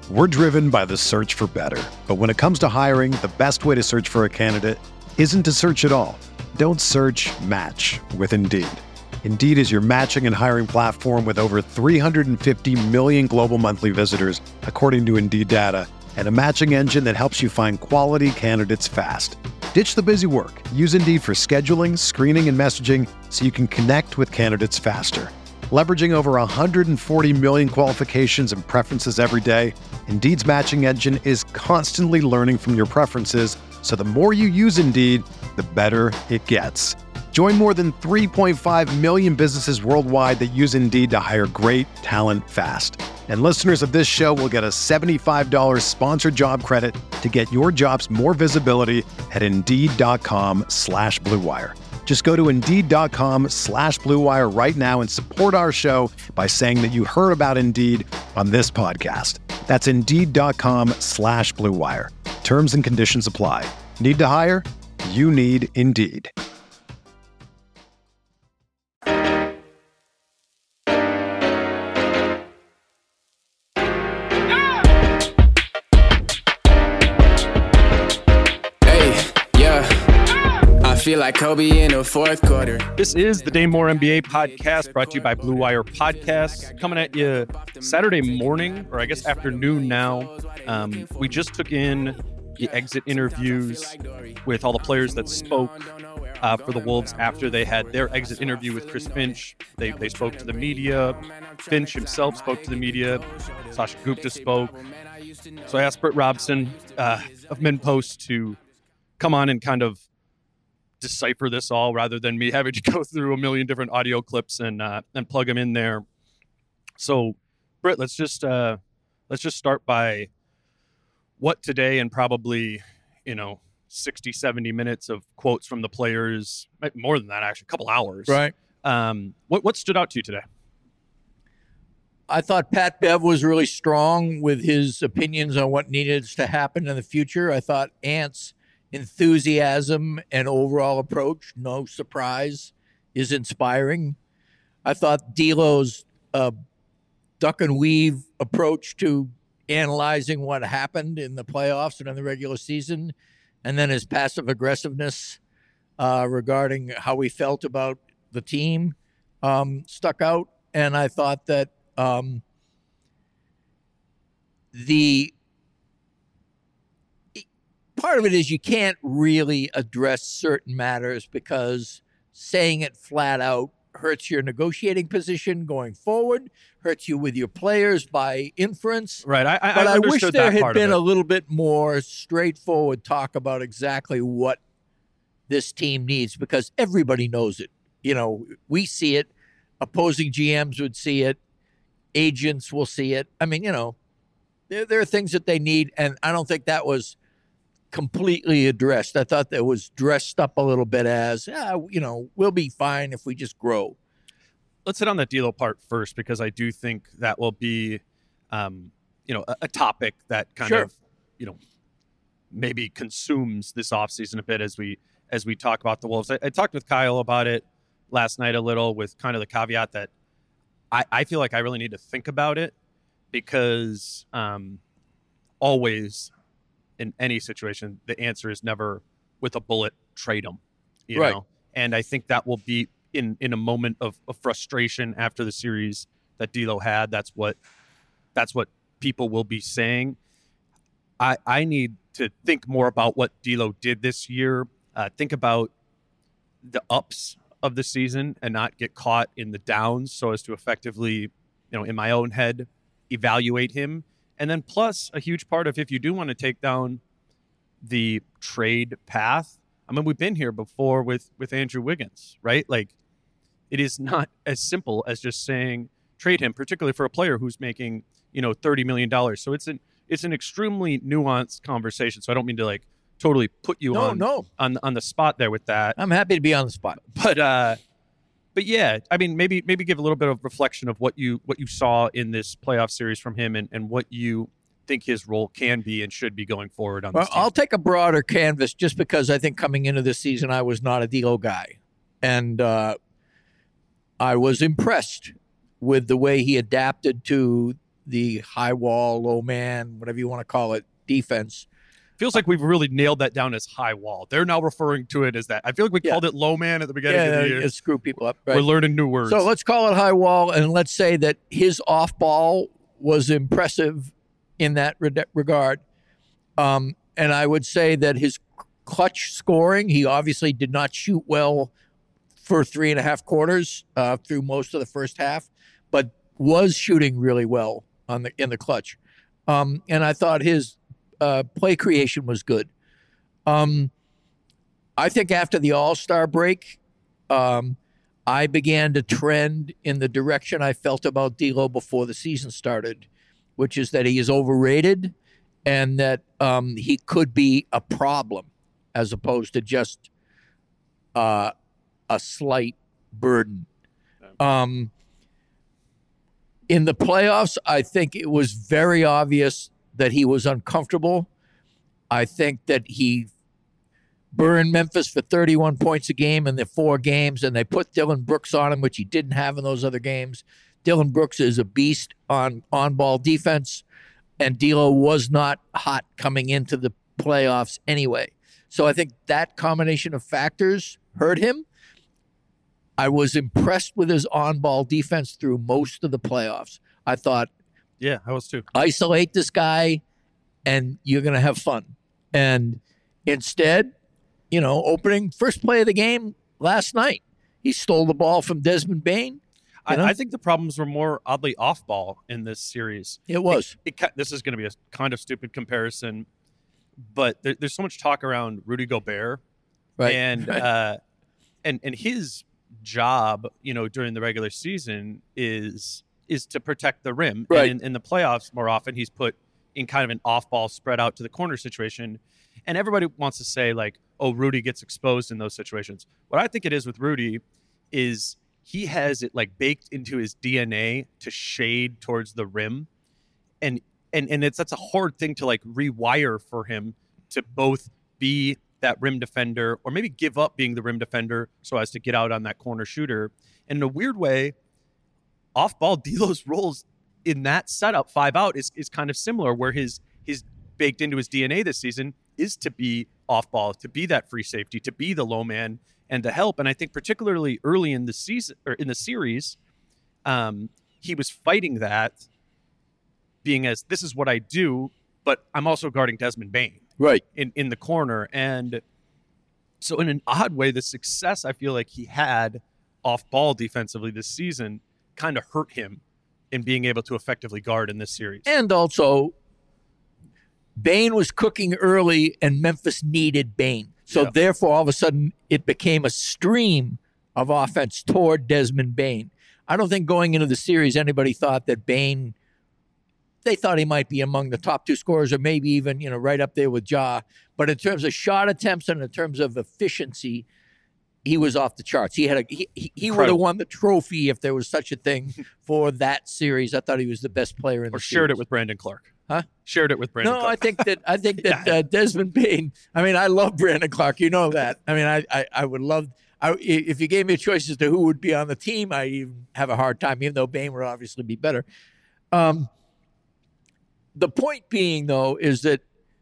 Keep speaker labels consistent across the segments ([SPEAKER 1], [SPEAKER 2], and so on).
[SPEAKER 1] We're driven by the search for better. But when it comes to hiring, the best way to search for a candidate isn't to search at all. Don't search, match with Indeed. Indeed is your matching and hiring platform with over 350 million global monthly visitors, according to Indeed data, and a matching engine that helps you find quality candidates fast. Ditch the busy work. Use Indeed for scheduling, screening, and messaging so you can connect with candidates faster. Leveraging over 140 million qualifications and preferences every day, Indeed's matching engine is constantly learning from your preferences, so the more you use Indeed, the better it gets. Join more than 3.5 million businesses worldwide that use Indeed to hire great talent fast. And listeners of this show will get a $75 sponsored job credit to get your jobs more visibility at Indeed.com/Blue Wire. Just go to Indeed.com/Blue Wire right now and support our show by saying that you heard about Indeed on this podcast. That's Indeed.com/Blue Wire. Terms and conditions apply. Need to hire? You need Indeed.
[SPEAKER 2] Feel like Kobe in the fourth quarter.
[SPEAKER 3] This is the Dane Moore NBA podcast brought to you by Blue Wire Podcasts. Coming at you Saturday morning, or I guess afternoon now. We just took in the exit interviews with all the players that spoke for the Wolves after they had their exit interview with Chris Finch. They spoke to the media. Finch himself spoke to the media. Sasha Gupta spoke. So I asked Britt Robson of MinnPost to come on and kind of decipher this all rather than me having to go through a million different audio clips and plug them in there. So, Britt, let's just start by what today and probably 60, 70 minutes of quotes from the players, more than that actually, a couple hours.
[SPEAKER 4] Right.
[SPEAKER 3] What stood out to you today?
[SPEAKER 4] I thought Pat Bev was really strong with his opinions on what needed to happen in the future. I thought Ant's enthusiasm and overall approach, no surprise, is inspiring. I thought D'Lo's duck and weave approach to analyzing what happened in the playoffs and in the regular season, and then his passive aggressiveness regarding how he felt about the team stuck out. And I thought that the part of it is you can't really address certain matters because saying it flat out hurts your negotiating position going forward, hurts you with your players by inference.
[SPEAKER 3] Right.
[SPEAKER 4] But I wish there had been
[SPEAKER 3] a
[SPEAKER 4] a little bit more straightforward talk about exactly what this team needs, because everybody knows it. We see it. Opposing GMs would see it. Agents will see it. I mean, there are things that they need, and I don't think that was completely addressed. I thought that was dressed up a little bit as, we'll be fine if we just grow.
[SPEAKER 3] Let's hit on the D'Lo part first, because I do think that will be, a topic that kind of, maybe consumes this offseason a bit as we talk about the Wolves. I talked with Kyle about it last night a little, with kind of the caveat that I feel like I really need to think about it, because always in any situation, the answer is never with a bullet, trade them, you know? And I think that will be in a moment of frustration after the series that D'Lo had. That's what people will be saying. I need to think more about what D'Lo did this year. Think about the ups of the season and not get caught in the downs, so as to effectively, in my own head, evaluate him. And then plus a huge part of, if you do want to take down the trade path, I mean, we've been here before with Andrew Wiggins, right? Like, it is not as simple as just saying trade him, particularly for a player who's making, $30 million. So it's an extremely nuanced conversation. So I don't mean to totally put you on the spot there with that.
[SPEAKER 4] I'm happy to be on the spot.
[SPEAKER 3] But yeah, I mean, maybe give a little bit of reflection of what you saw in this playoff series from him, and what you think his role can be and should be going forward on this team.
[SPEAKER 4] I'll take a broader canvas, just because I think coming into this season I was not a D'Lo guy. And I was impressed with the way he adapted to the high wall, low man, whatever you want to call it, defense.
[SPEAKER 3] Feels like we've really nailed that down as high wall. They're now referring to it as that. I feel like we called it low man at the beginning of the year.
[SPEAKER 4] It screwed people up. Right?
[SPEAKER 3] We're learning new words.
[SPEAKER 4] So let's call it high wall, and let's say that his off ball was impressive in that regard. And I would say that his clutch scoring, he obviously did not shoot well for 3.5 quarters through most of the first half, but was shooting really well in the clutch. And I thought his play creation was good. I think after the All-Star break, I began to trend in the direction I felt about D'Lo before the season started, which is that he is overrated and that he could be a problem as opposed to just a slight burden. In the playoffs, I think it was very obvious that he was uncomfortable. I think that he burned Memphis for 31 points a game in the 4 games, and they put Dillon Brooks on him, which he didn't have in those other games. Dillon Brooks is a beast on-ball defense, and D'Lo was not hot coming into the playoffs anyway. So I think that combination of factors hurt him. I was impressed with his on-ball defense through most of the playoffs. I thought,
[SPEAKER 3] yeah, I was too.
[SPEAKER 4] Isolate this guy, and you're going to have fun. And instead, opening first play of the game last night, he stole the ball from Desmond Bane.
[SPEAKER 3] I think the problems were more oddly off ball in this series.
[SPEAKER 4] It was.
[SPEAKER 3] This is going to be a kind of stupid comparison, but there's so much talk around Rudy Gobert,
[SPEAKER 4] right?
[SPEAKER 3] And and his job, during the regular season is to protect the rim.
[SPEAKER 4] Right.
[SPEAKER 3] And in the playoffs, more often he's put in kind of an off-ball spread out to the corner situation. And everybody wants to say, like, oh, Rudy gets exposed in those situations. What I think it is with Rudy is he has it, like, baked into his DNA to shade towards the rim. And that's a hard thing to, like, rewire for him to both be that rim defender or maybe give up being the rim defender so as to get out on that corner shooter. And in a weird way, off-ball D'Lo's roles in that setup, 5 out, is kind of similar, where his baked into his DNA this season is to be off-ball, to be that free safety, to be the low man, and to help. And I think particularly early in the season or in the series, he was fighting that, being as this is what I do, but I'm also guarding Desmond Bane,
[SPEAKER 4] right,
[SPEAKER 3] in the corner. And so in an odd way, the success I feel like he had off-ball defensively this season kind of hurt him in being able to effectively guard in this series.
[SPEAKER 4] And also, Bane was cooking early, and Memphis needed Bane. So therefore, all of a sudden, it became a stream of offense toward Desmond Bane. I don't think going into the series, anybody thought that Bane, they thought he might be among the top 2 scorers or maybe even, right up there with Ja. But in terms of shot attempts and in terms of efficiency, he was off the charts. He would have won the trophy if there was such a thing for that series. I thought he was the best player in the series.
[SPEAKER 3] Or shared it with Brandon Clark.
[SPEAKER 4] Huh?
[SPEAKER 3] Shared it with Brandon Clark.
[SPEAKER 4] No, I think that Desmond Bane, I love Brandon Clark. You know that. I would love, if you gave me a choice as to who would be on the team, I even have a hard time, even though Bane would obviously be better. The point being, though, is that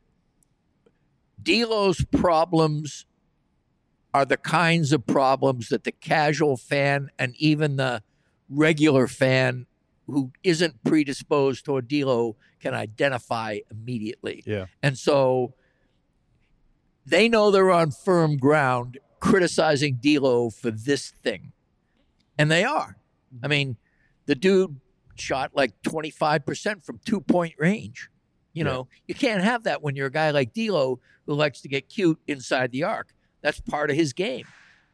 [SPEAKER 4] D'Lo's problems are the kinds of problems that the casual fan and even the regular fan who isn't predisposed toward D'Lo can identify immediately.
[SPEAKER 3] Yeah.
[SPEAKER 4] And so they know they're on firm ground criticizing D'Lo for this thing. And they are. The dude shot like 25% from 2-point range. You can't have that when you're a guy like D'Lo who likes to get cute inside the arc. That's part of his game.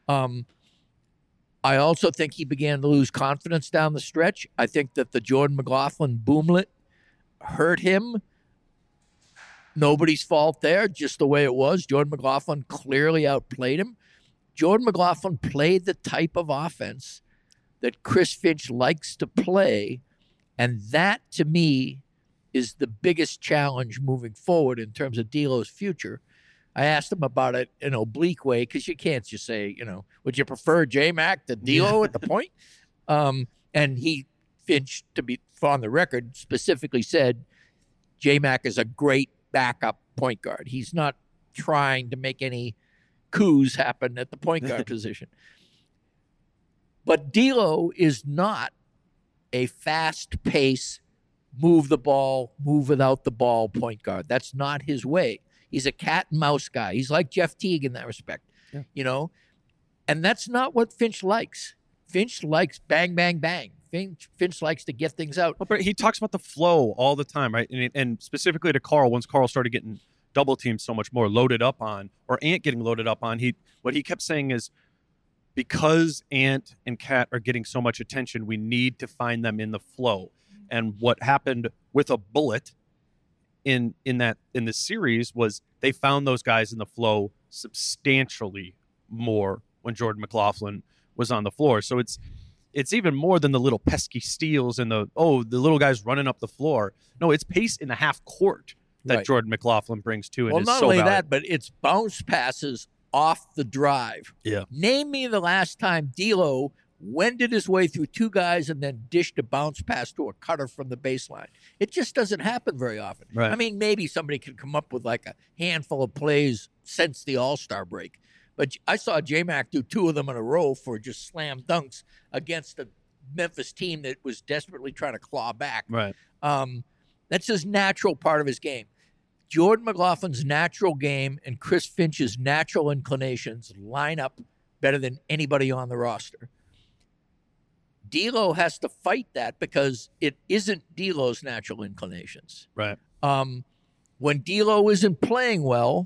[SPEAKER 4] I also think he began to lose confidence down the stretch. I think that the Jordan McLaughlin boomlet hurt him. Nobody's fault there, just the way it was. Jordan McLaughlin clearly outplayed him. Jordan McLaughlin played the type of offense that Chris Finch likes to play, and that, to me, is the biggest challenge moving forward in terms of D'Lo's future. I asked him about it in an oblique way because you can't just say, would you prefer J-Mac to D'Lo at the point? And he Finch, to be on the record, specifically said J-Mac is a great backup point guard. He's not trying to make any coups happen at the point guard position. But D'Lo is not a fast-paced, move the ball, move without the ball point guard. That's not his way. He's a cat and mouse guy. He's like Jeff Teague in that respect, you know? And that's not what Finch likes. Finch likes bang, bang, bang. Finch likes to get things out.
[SPEAKER 3] But he talks about the flow all the time, right? And specifically to Carl, once Carl started getting double teamed so much more, loaded up on, or Ant getting loaded up on, what he kept saying is, because Ant and Cat are getting so much attention, we need to find them in the flow. And what happened with a Bullet in the series was they found those guys in the flow substantially more when Jordan McLaughlin was on the floor. So it's even more than the little pesky steals and the little guys running up the floor. No, it's pace in the half court that Jordan McLaughlin brings to it.
[SPEAKER 4] Well, not only that, but it's bounce passes off the drive.
[SPEAKER 3] Yeah.
[SPEAKER 4] Name me the last time D'Lo wended his way through two guys and then dished a bounce pass to a cutter from the baseline. It just doesn't happen very often.
[SPEAKER 3] Right.
[SPEAKER 4] I mean, maybe somebody could come up with like a handful of plays since the All-Star break. But I saw J-Mac do two of them in a row for just slam dunks against a Memphis team that was desperately trying to claw back.
[SPEAKER 3] Right.
[SPEAKER 4] That's his natural part of his game. Jordan McLaughlin's natural game and Chris Finch's natural inclinations line up better than anybody on the roster. D'Lo has to fight that because it isn't D'Lo's natural inclinations.
[SPEAKER 3] Right.
[SPEAKER 4] When D'Lo isn't playing well,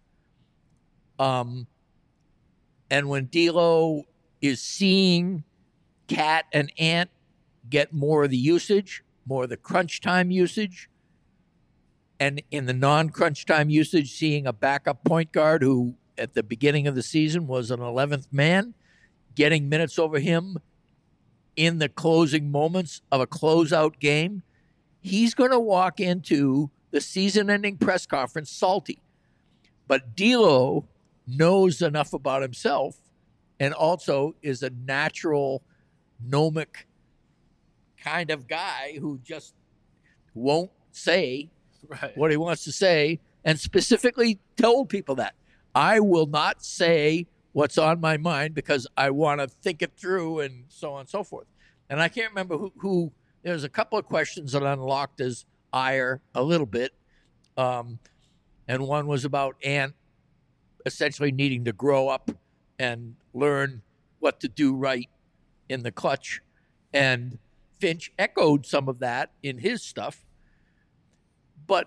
[SPEAKER 4] and when D'Lo is seeing Cat and Ant get more of the usage, more of the crunch time usage, and in the non-crunch time usage, seeing a backup point guard who at the beginning of the season was an 11th man, getting minutes over him in the closing moments of a closeout game, he's going to walk into the season-ending press conference salty. But D'Lo knows enough about himself and also is a natural, gnomic kind of guy who just won't say what he wants to say, and specifically told people that. I will not say what's on my mind because I want to think it through and so on and so forth. And I can't remember who there's a couple of questions that unlocked his ire a little bit. And one was about Ant essentially needing to grow up and learn what to do right in the clutch. And Finch echoed some of that in his stuff. But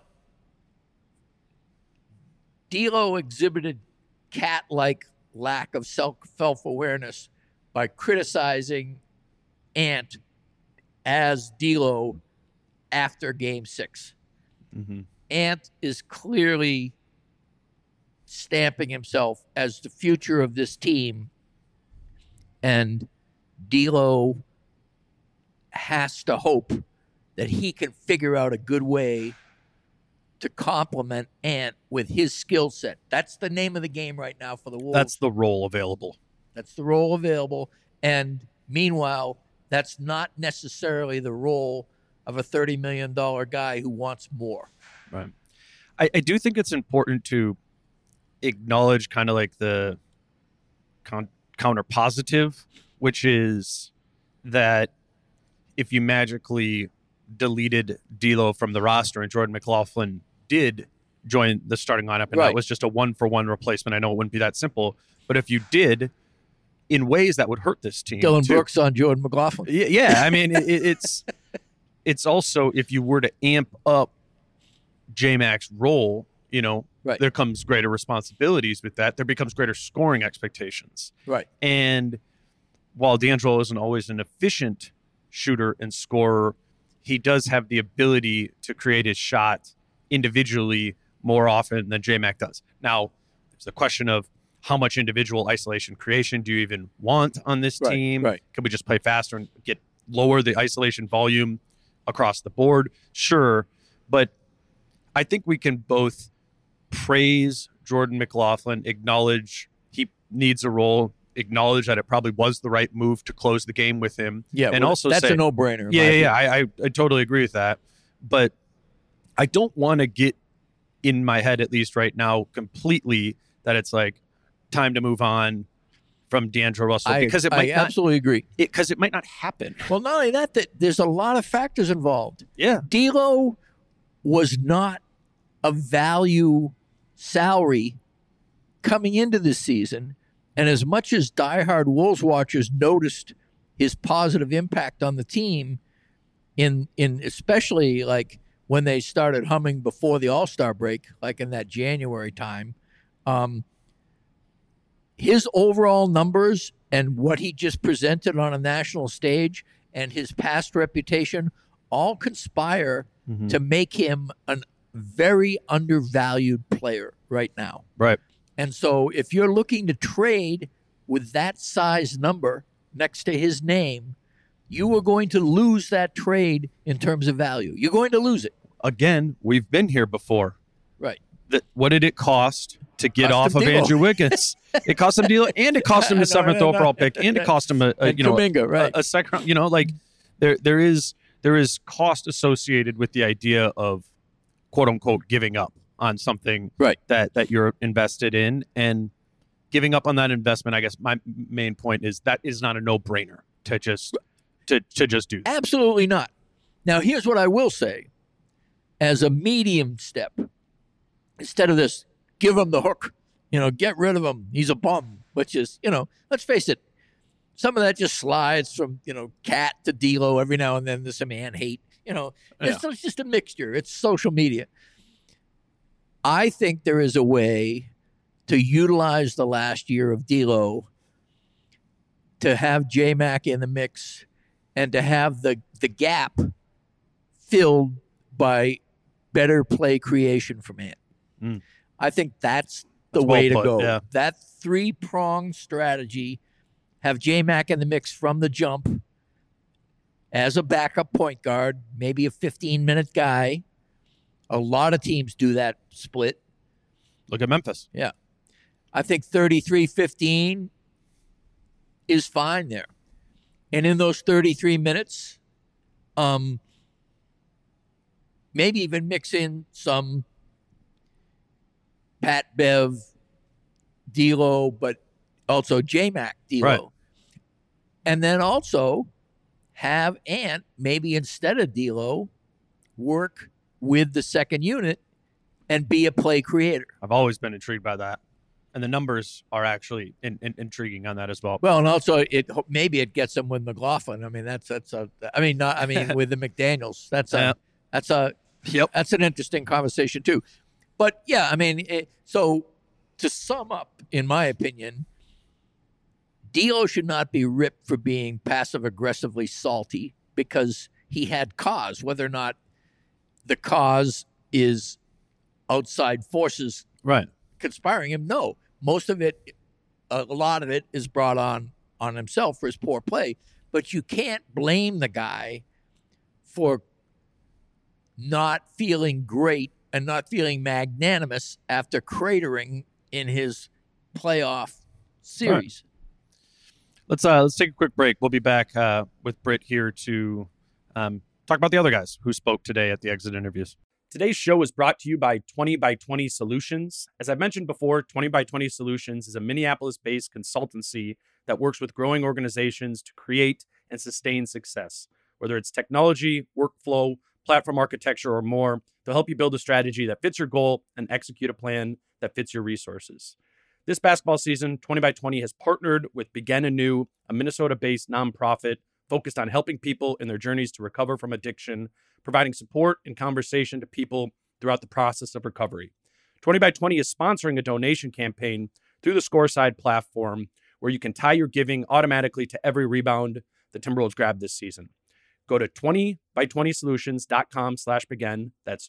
[SPEAKER 4] D'Lo exhibited cat-like lack of self-awareness by criticizing Ant as D'Lo after Game 6.
[SPEAKER 3] Mm-hmm.
[SPEAKER 4] Ant is clearly stamping himself as the future of this team, and D'Lo has to hope that he can figure out a good way to complement Ant with his skill set. That's the name of the game right now for the Wolves.
[SPEAKER 3] That's the role available.
[SPEAKER 4] That's the role available. And meanwhile, that's not necessarily the role of a $30 million guy who wants more.
[SPEAKER 3] Right. I do think it's important to acknowledge kind of like the counter positive, which is that if you magically deleted D'Lo from the roster and Jordan McLaughlin did join the starting lineup and that was just a one-for-one replacement, I know it wouldn't be that simple, but if you did, in ways that would hurt this team.
[SPEAKER 4] Dylan Brooks on Jordan McLaughlin.
[SPEAKER 3] Yeah, I mean, it's also, if you were to amp up J-Mac's role, you know, there comes greater responsibilities with that. There becomes greater scoring expectations.
[SPEAKER 4] Right.
[SPEAKER 3] And while D'Angelo isn't always an efficient shooter and scorer, he does have the ability to create his shot individually more often than J-Mac does. Now, there's the question of how much individual isolation creation do you even want on this team?
[SPEAKER 4] Right.
[SPEAKER 3] Can we just play faster and lower the isolation volume across the board? Sure. But I think we can both praise Jordan McLaughlin, acknowledge he needs a role, acknowledge that it probably was the right move to close the game with him.
[SPEAKER 4] Yeah,
[SPEAKER 3] and also
[SPEAKER 4] that's
[SPEAKER 3] say,
[SPEAKER 4] a no-brainer.
[SPEAKER 3] I totally agree with that. But I don't want to get in my head, at least right now, completely that it's like time to move on from D'Angelo Russell, because
[SPEAKER 4] I absolutely agree.
[SPEAKER 3] Because it might not happen.
[SPEAKER 4] Well, not only that there's a lot of factors involved.
[SPEAKER 3] Yeah.
[SPEAKER 4] D'Lo was not a value salary coming into this season. And as much as diehard Wolves watchers noticed his positive impact on the team in especially like when they started humming before the All-Star break, like in that January time, his overall numbers and what he just presented on a national stage and his past reputation all conspire to make him a very undervalued player right now.
[SPEAKER 3] Right.
[SPEAKER 4] And so if you're looking to trade with that size number next to his name, you are going to lose that trade in terms of value. You're going to lose it.
[SPEAKER 3] Again, we've been here before.
[SPEAKER 4] Right.
[SPEAKER 3] What did it cost to get off of Andrew Wiggins? It cost him D'Lo, and it cost him the seventh overall pick, and it cost him
[SPEAKER 4] Kuminga, right.
[SPEAKER 3] a second round. You know, like there is cost associated with the idea of quote unquote giving up on something
[SPEAKER 4] right.
[SPEAKER 3] that you're invested in, and giving up on that investment. I guess my main point is that is not a no-brainer to just do that.
[SPEAKER 4] Absolutely not. Now, here's what I will say. As a medium step, instead of this, give him the hook, get rid of him. He's a bum, which is, let's face it, some of that just slides from, Cat to D'Lo every now and then. There's some man hate, it's just a mixture. It's social media. I think there is a way to utilize the last year of D'Lo to have J-Mac in the mix and to have the gap filled by better play creation from Ant. I think that's the way to go.
[SPEAKER 3] Yeah.
[SPEAKER 4] That three-pronged strategy, have J-Mac in the mix from the jump as a backup point guard, maybe a 15-minute guy. A lot of teams do that split.
[SPEAKER 3] Look at Memphis.
[SPEAKER 4] Yeah. I think 33-15 is fine there. And in those 33 minutes, maybe even mix in some Pat Bev, D'Lo, but also J-Mac, D'Lo.
[SPEAKER 3] Right.
[SPEAKER 4] And then also have Ant, maybe instead of D'Lo, work with the second unit and be a play creator.
[SPEAKER 3] I've always been intrigued by that. And the numbers are actually intriguing on that as well.
[SPEAKER 4] Well, and also maybe it gets them with McLaughlin. I mean, with the McDaniels. That's an interesting conversation too. But yeah, I mean, so to sum up, in my opinion, D'Lo should not be ripped for being passive aggressively salty because he had cause. Whether or not the cause is outside forces
[SPEAKER 3] right
[SPEAKER 4] conspiring him, no. Most of it, a lot of it is brought on himself for his poor play. But you can't blame the guy for not feeling great and not feeling magnanimous after cratering in his playoff series.
[SPEAKER 3] Right. Let's take a quick break. We'll be back with Britt here to talk about the other guys who spoke today at the exit interviews. Today's show is brought to you by 20 by 20 Solutions. As I mentioned before, 20 by 20 Solutions is a Minneapolis-based consultancy that works with growing organizations to create and sustain success. Whether it's technology, workflow, platform architecture, or more, they'll help you build a strategy that fits your goal and execute a plan that fits your resources. This basketball season, 20 by 20 has partnered with Begin Anew, a Minnesota-based nonprofit focused on helping people in their journeys to recover from addiction, providing support and conversation to people throughout the process of recovery. 20 by 20 is sponsoring a donation campaign through the Scoreside platform where you can tie your giving automatically to every rebound the Timberwolves grab this season. Go to 20by20solutions.com/begin. That's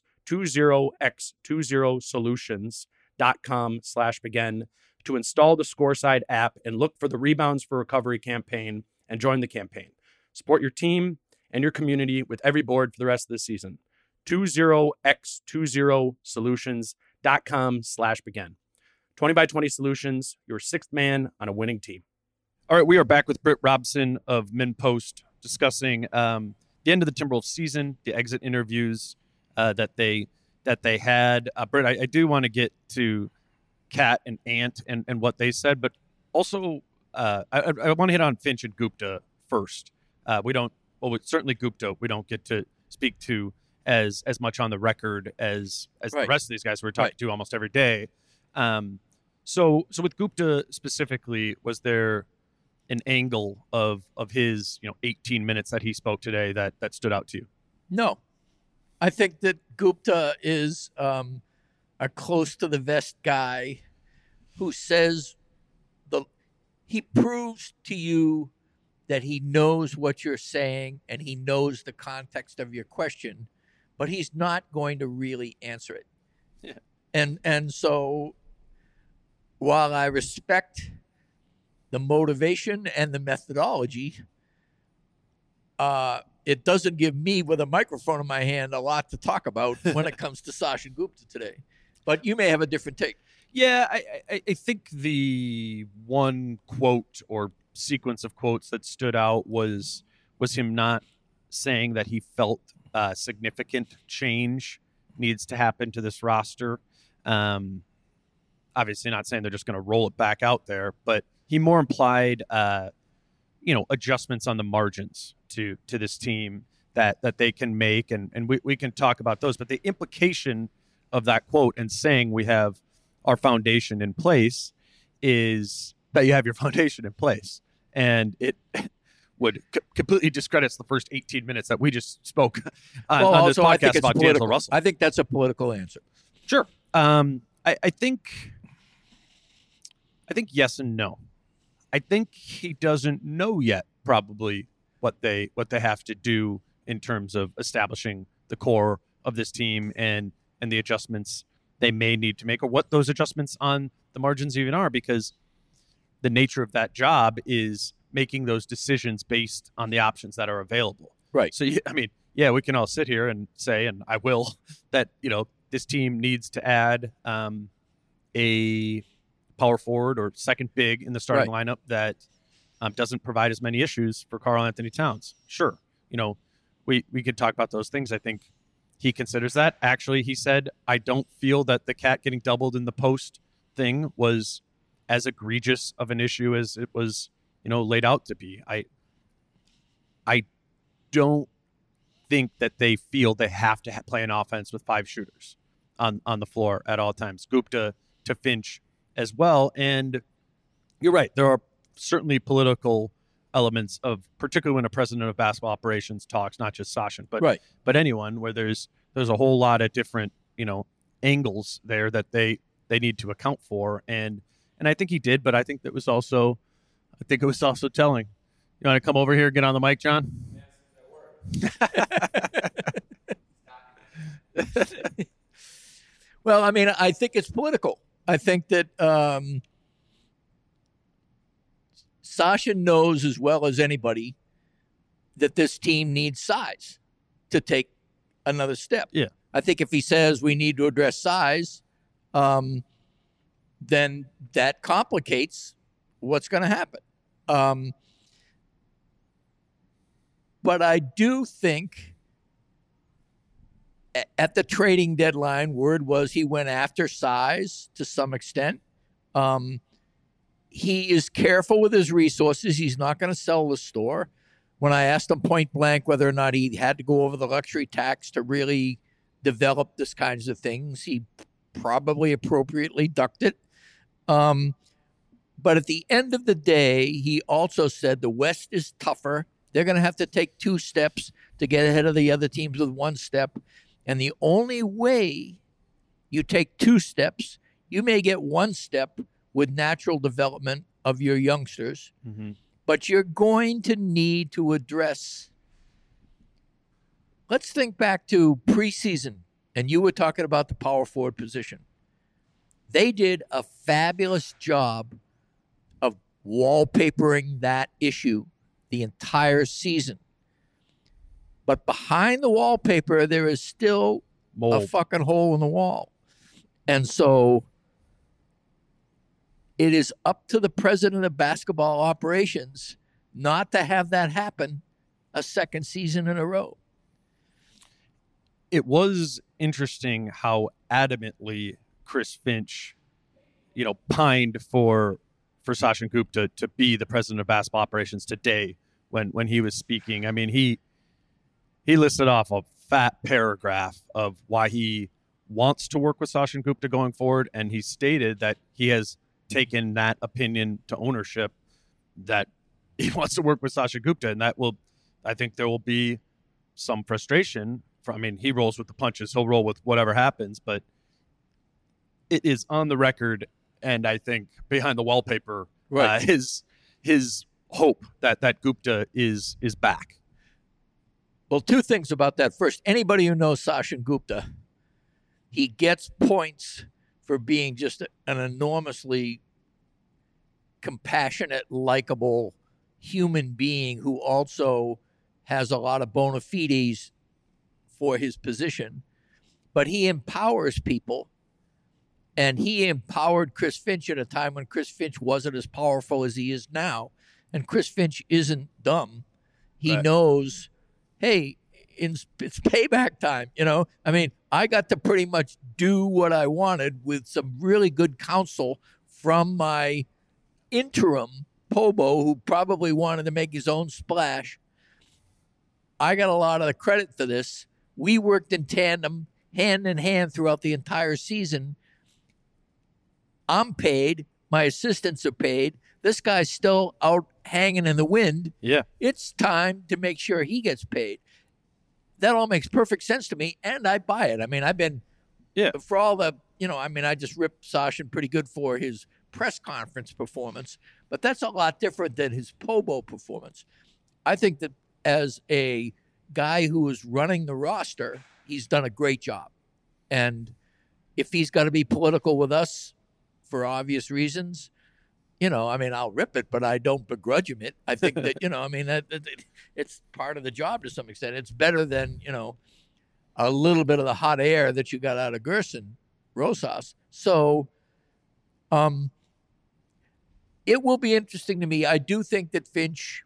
[SPEAKER 3] 20x20solutions.com/begin to install the Scoreside app and look for the Rebounds for Recovery campaign and join the campaign. Support your team and your community with every board for the rest of the season. 20x20solutions.com/begin. 20 by 20 Solutions, your sixth man on a winning team. All right, we are back with Britt Robson of MinnPost discussing the end of the Timberwolves season, the exit interviews that they had. Britt, I do want to get to Cat and Ant and what they said, but also I want to hit on Finch and Gupta first. Certainly Gupta we don't get to speak to as much on the record as the rest of these guys we're talking to almost every day. So with Gupta specifically, was there an angle of his 18 minutes that he spoke today that stood out to you?
[SPEAKER 4] No. I think that Gupta is a close to the vest guy who says he proves to you that he knows what you're saying and he knows the context of your question, but he's not going to really answer it. Yeah. And so while I respect the motivation and the methodology, it doesn't give me, with a microphone in my hand, a lot to talk about when it comes to Sachin Gupta today. But you may have a different take.
[SPEAKER 3] Yeah, I think the one quote or sequence of quotes that stood out was him not saying that he felt significant change needs to happen to this roster. Obviously not saying they're just going to roll it back out there, but he more implied, adjustments on the margins to this team that they can make, and we can talk about those. But the implication of that quote and saying we have our foundation in place is that you have your foundation in place, and it would completely discredits the first 18 minutes that we just spoke on this podcast about D'Angelo Russell.
[SPEAKER 4] I think that's a political answer.
[SPEAKER 3] Sure. I think yes and no. I think he doesn't know yet probably what they have to do in terms of establishing the core of this team and the adjustments they may need to make, or what those adjustments on the margins even are, because the nature of that job is making those decisions based on the options that are available.
[SPEAKER 4] Right.
[SPEAKER 3] So, we can all sit here and say, and I will, that, this team needs to add a power forward or second big in the starting lineup that doesn't provide as many issues for Karl-Anthony Towns. Sure. We could talk about those things. I think he considers that. Actually, he said, I don't feel that the Cat getting doubled in the post thing was as egregious of an issue as it was, laid out to be. I don't think that they feel they have to play an offense with 5 shooters on the floor at all times. Gupta to Finch as well. And you're right. There are certainly political elements of, particularly when a president of basketball operations talks, not just Sachin, but anyone, where there's a whole lot of different, angles there that they need to account for. And I think he did, but I think it was also telling. You want to come over here and get on the mic, John?
[SPEAKER 4] Well, I think it's political. I think that Sachin knows as well as anybody that this team needs size to take another step.
[SPEAKER 3] Yeah.
[SPEAKER 4] I think if he says we need to address size, then that complicates what's going to happen. But I do think at the trading deadline, word was he went after size to some extent. He is careful with his resources. He's not going to sell the store. When I asked him point blank whether or not he had to go over the luxury tax to really develop this kinds of things, he probably appropriately ducked it. But at the end of the day, he also said the West is tougher. They're going to have to take 2 steps to get ahead of the other teams with 1 step. And the only way you take 2 steps, you may get 1 step with natural development of your youngsters, but you're going to need to address. Let's think back to preseason, and you were talking about the power forward position. They did a fabulous job of wallpapering that issue the entire season. But behind the wallpaper, there is still a fucking hole in the wall. And so it is up to the president of basketball operations not to have that happen a second season in a row.
[SPEAKER 3] It was interesting how adamantly Chris Finch, pined for Sachin Gupta to be the president of basketball operations today when he was speaking. I mean, he listed off a fat paragraph of why he wants to work with Sachin Gupta going forward, and he stated that he has taken that opinion to ownership, that he wants to work with Sachin Gupta, and I think there will be some frustration. He rolls with the punches. He'll roll with whatever happens, but it is on the record, and I think behind the wallpaper,
[SPEAKER 4] right.
[SPEAKER 3] His hope that Gupta is back.
[SPEAKER 4] Well, two things about that. First, anybody who knows Sachin Gupta, he gets points for being just an enormously compassionate, likable human being who also has a lot of bona fides for his position. But he empowers people, and he empowered Chris Finch at a time when Chris Finch wasn't as powerful as he is now. And Chris Finch isn't dumb. He knows, hey, it's payback time. I got to pretty much do what I wanted with some really good counsel from my interim Pobo, who probably wanted to make his own splash. I got a lot of the credit for this. We worked in tandem, hand in hand throughout the entire season. I'm paid. My assistants are paid. This guy's still out hanging in the wind.
[SPEAKER 3] Yeah.
[SPEAKER 4] It's time to make sure he gets paid. That all makes perfect sense to me, and I buy it. I've been, for all the, I just ripped Sachin pretty good for his press conference performance, but that's a lot different than his Pobo performance. I think that as a guy who is running the roster, he's done a great job. And if he's got to be political with us for obvious reasons, I'll rip it, but I don't begrudge him it. I think that, it's part of the job to some extent. It's better than, a little bit of the hot air that you got out of Gerson Rosas. So it will be interesting to me. I do think that Finch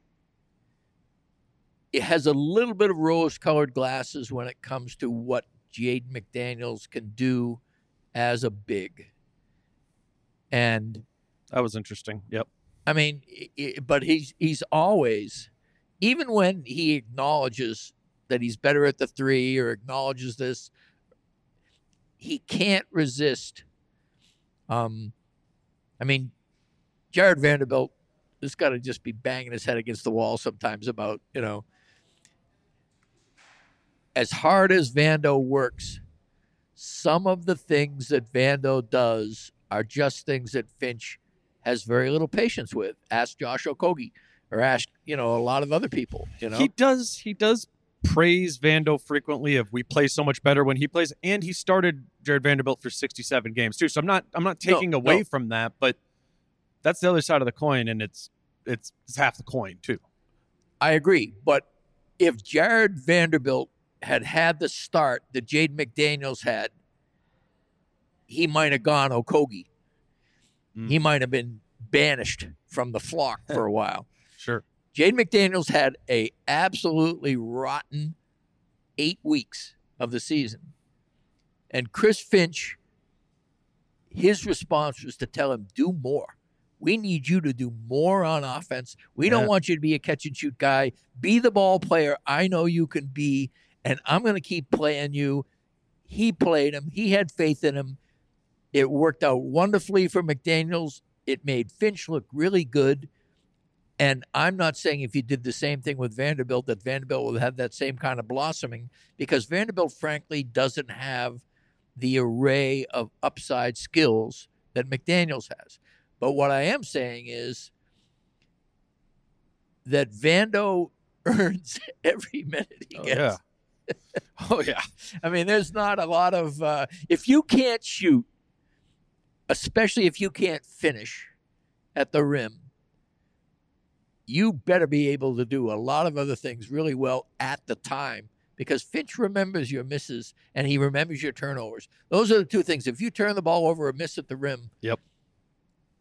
[SPEAKER 4] has a little bit of rose-colored glasses when it comes to what Jaden McDaniels can do as a big. And
[SPEAKER 3] that was interesting. Yep.
[SPEAKER 4] But he's always, even when he acknowledges that he's better at the three or acknowledges this, he can't resist. Jared Vanderbilt has got to just be banging his head against the wall sometimes about, as hard as Vando works, some of the things that Vando does are just things that Finch has very little patience with. Ask Josh Okogie, or ask, a lot of other people,
[SPEAKER 3] He does praise Vando frequently of we play so much better when he plays, and he started Jared Vanderbilt for 67 games too. So I'm not taking away from that, but that's the other side of the coin, and it's half the coin too.
[SPEAKER 4] I agree, but if Jared Vanderbilt had the start that Jaden McDaniels had, he might have gone Okogie. He might have been banished from the flock for a while.
[SPEAKER 3] Sure.
[SPEAKER 4] Jaden McDaniels had a absolutely rotten 8 weeks of the season. And Chris Finch, his response was to tell him, do more. We need you to do more on offense. We don't want you to be a catch-and-shoot guy. Be the ball player I know you can be, and I'm going to keep playing you. He played him. He had faith in him. It worked out wonderfully for McDaniels. It made Finch look really good. And I'm not saying if you did the same thing with Vanderbilt, that Vanderbilt will have that same kind of blossoming, because Vanderbilt, frankly, doesn't have the array of upside skills that McDaniels has. But what I am saying is that Vando earns every minute he gets.
[SPEAKER 3] Yeah. Oh, yeah.
[SPEAKER 4] There's not a lot of if you can't shoot, especially if you can't finish at the rim, you better be able to do a lot of other things really well at the time, because Finch remembers your misses and he remembers your turnovers. Those are the two things. If you turn the ball over or miss at the rim,
[SPEAKER 3] yep,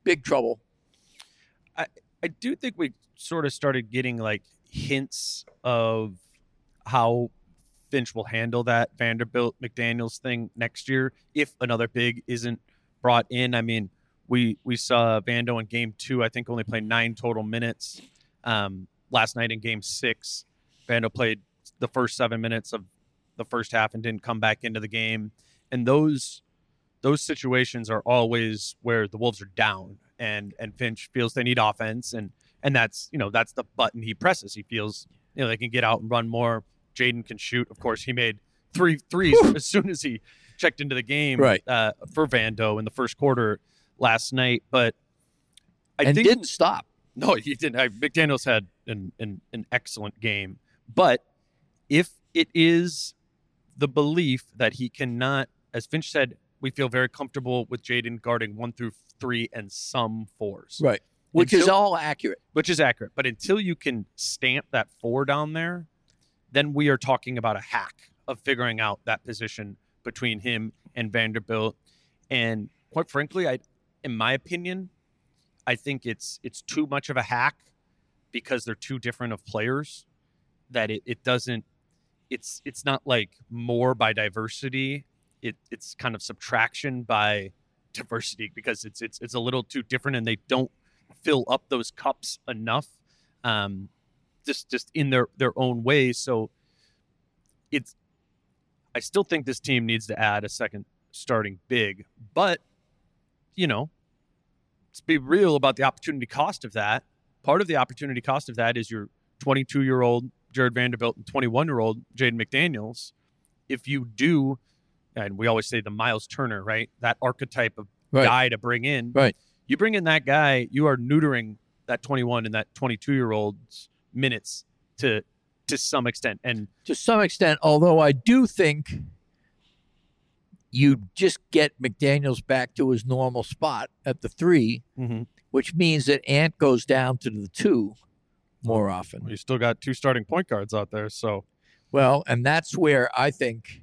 [SPEAKER 4] big trouble.
[SPEAKER 3] I do think we sort of started getting like hints of how Finch will handle that Vanderbilt McDaniels thing next year if another big isn't brought in. I mean, we saw Vando in game 2, I think only played 9 total minutes. Last night in game 6, Vando played the first 7 minutes of the first half and didn't come back into the game. And those situations are always where the Wolves are down and Finch feels they need offense. And that's, that's the button he presses. He feels, they can get out and run more. Jaden can shoot. Of course, he made 3 threes as soon as he checked into the game for Vando in the first quarter last night. But I think
[SPEAKER 4] didn't stop.
[SPEAKER 3] No, he didn't. McDaniels had an excellent game. But if it is the belief that he cannot, as Finch said, we feel very comfortable with Jaden guarding 1 through 3 and some 4s.
[SPEAKER 4] Right. Which is all accurate.
[SPEAKER 3] Which is accurate. But until you can stamp that 4 down there, then we are talking about a hack of figuring out that position between him and Vanderbilt. And quite frankly, in my opinion, I think it's too much of a hack because they're too different of players that it doesn't, it's not like more by diversity. It's kind of subtraction by diversity because it's a little too different and they don't fill up those cups enough. Just in their own way. So I still think this team needs to add a second starting big, but let's be real about the opportunity cost of that. Part of the opportunity cost of that is your 22-year-old Jared Vanderbilt and 21-year-old Jaden McDaniels. If you do, and we always say the Miles Turner, right? That archetype of guy to bring in.
[SPEAKER 4] Right.
[SPEAKER 3] You bring in that guy, you are neutering that 21 and that 22-year-old's minutes to some extent. And
[SPEAKER 4] to some extent, although I do think you just get McDaniels back to his normal spot at the 3, which means that Ant goes down to the 2 more often.
[SPEAKER 3] Well, you still got 2 starting point guards out there. So,
[SPEAKER 4] well, and that's where I think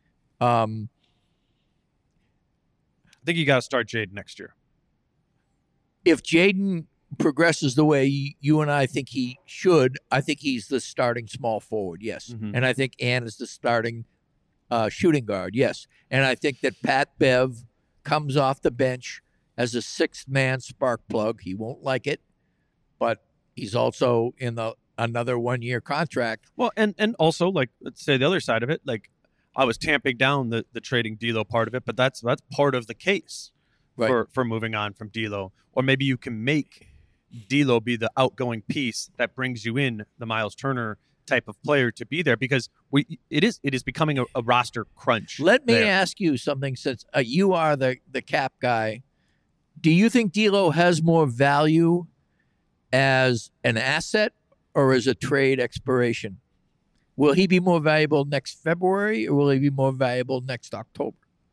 [SPEAKER 3] you got to start Jaden next year.
[SPEAKER 4] If Jaden progresses the way you and I think he should, I think he's the starting small forward, yes. And I think Ant is the starting shooting guard, yes. And I think that Pat Bev comes off the bench as a 6th-man spark plug. He won't like it, but he's also in another 1-year contract.
[SPEAKER 3] Well, and also, like, let's say the other side of it, like, I was tamping down the trading D'Lo part of it, but that's part of the case for moving on from D'Lo. Or maybe you can make D'Lo be the outgoing piece that brings you in the Miles Turner type of player to be there, because it is becoming a roster crunch.
[SPEAKER 4] Let me ask you something, since you are the cap guy. Do you think D'Lo has more value as an asset or as a trade expiration? Will he be more valuable next February or will he be more valuable next October?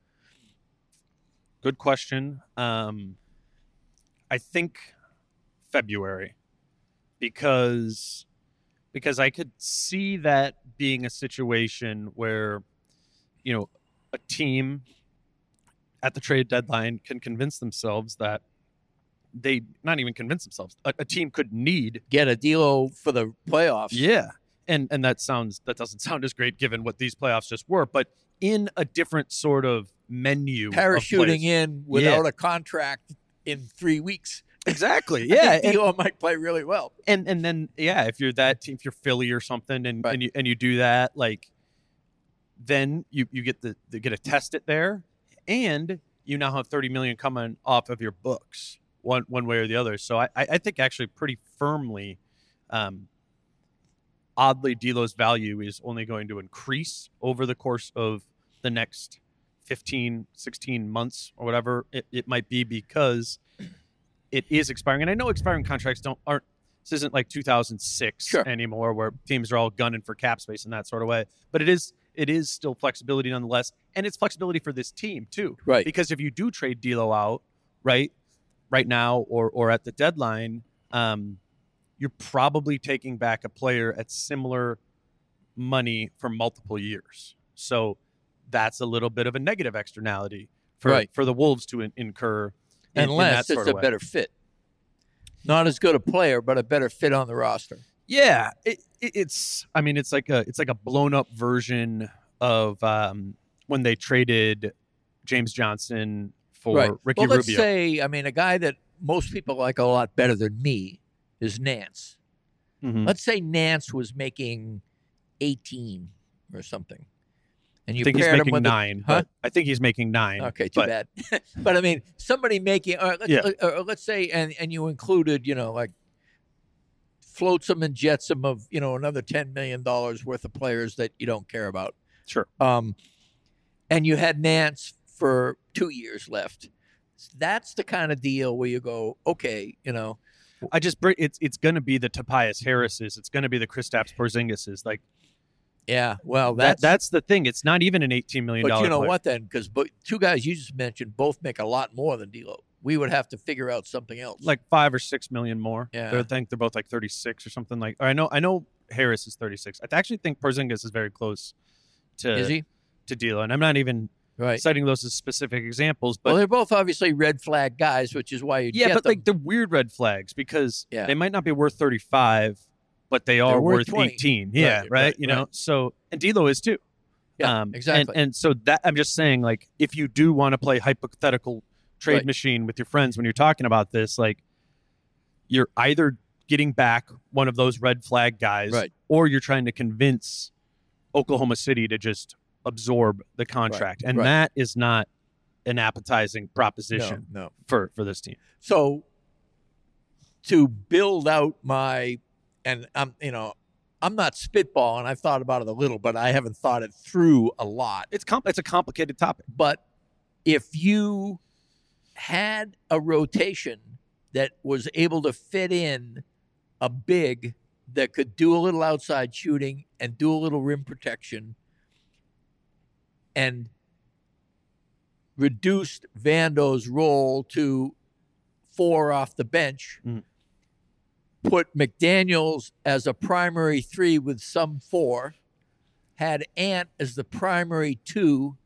[SPEAKER 3] Good question. I think February, because I could see that being a situation where, a team at the trade deadline can convince themselves that not even convince themselves, a team could
[SPEAKER 4] get a D'Lo for the playoffs.
[SPEAKER 3] Yeah. And that doesn't sound as great given what these playoffs just were, but in a different sort of menu.
[SPEAKER 4] Parachuting in without a contract in 3 weeks.
[SPEAKER 3] Exactly. Yeah.
[SPEAKER 4] D'Lo might play really well.
[SPEAKER 3] And then if you're that team, if you're Philly or something, and you do that, like, then you get get to test it there, and you now have $30 million coming off of your books one way or the other. So I think actually pretty firmly, oddly, D'Lo's value is only going to increase over the course of the next 15, 16 months or whatever it might be, because it is expiring. And I know expiring contracts this isn't like 2006 anymore, where teams are all gunning for cap space in that sort of way. But it is still flexibility nonetheless. And it's flexibility for this team too.
[SPEAKER 4] Right.
[SPEAKER 3] Because if you do trade D'Lo out, right now or at the deadline, you're probably taking back a player at similar money for multiple years. So that's a little bit of a negative externality for the Wolves to incur.
[SPEAKER 4] Unless
[SPEAKER 3] that
[SPEAKER 4] it's
[SPEAKER 3] sort
[SPEAKER 4] a
[SPEAKER 3] of way.
[SPEAKER 4] better fit. Not as good a player, but a better fit on the roster.
[SPEAKER 3] Yeah, it's like a blown up version of when they traded James Johnson for Ricky
[SPEAKER 4] well, let's
[SPEAKER 3] Rubio.
[SPEAKER 4] say, a guy that most people like a lot better than me is Nance.
[SPEAKER 3] Mhm.
[SPEAKER 4] Let's say Nance was making 18 or something. And you
[SPEAKER 3] I think he's
[SPEAKER 4] paired him
[SPEAKER 3] making
[SPEAKER 4] with
[SPEAKER 3] 9. But I think he's making 9.
[SPEAKER 4] Okay, too bad. But somebody making, let's say, and you included, like flotsam and jetsam of, another $10 million worth of players that you don't care about.
[SPEAKER 3] Sure.
[SPEAKER 4] And you had Nance for 2 years left. That's the kind of deal where you go, okay,
[SPEAKER 3] it's going to be the Tobias Harrises. It's going to be the Kristaps Porzingises. Like,
[SPEAKER 4] yeah, well,
[SPEAKER 3] that's the thing. It's not even an $18 million.
[SPEAKER 4] But you know
[SPEAKER 3] player.
[SPEAKER 4] what then? Because two guys you just mentioned both make a lot more than D'Lo. We would have to figure out something else,
[SPEAKER 3] like 5 or 6 million more.
[SPEAKER 4] Yeah,
[SPEAKER 3] I think they're both like 36 or something. Like, or I know Harris is 36. I actually think Porzingis is very close to
[SPEAKER 4] is he
[SPEAKER 3] to D'Lo, and I'm not even citing those as specific examples. But
[SPEAKER 4] they're both obviously red flag guys, which is why you get
[SPEAKER 3] but
[SPEAKER 4] them.
[SPEAKER 3] like they're weird red flags because they might not be worth 35. But they are worth
[SPEAKER 4] 20.
[SPEAKER 3] 18. Yeah, right. So, and D'Lo is too.
[SPEAKER 4] Yeah, exactly.
[SPEAKER 3] And so that I'm just saying, like, if you do want to play hypothetical trade machine with your friends when you're talking about this, like, you're either getting back one of those red flag guys, or you're trying to convince Oklahoma City to just absorb the contract, and that is not an appetizing proposition for this team.
[SPEAKER 4] So, to build out my and I'm not spitballing. I've thought about it a little, but I haven't thought it through a lot.
[SPEAKER 3] It's a complicated topic.
[SPEAKER 4] But if you had a rotation that was able to fit in a big that could do a little outside shooting and do a little rim protection and reduced Vando's role to 4 off the bench, put McDaniels as a primary 3 with some 4, had Ant as the primary 2,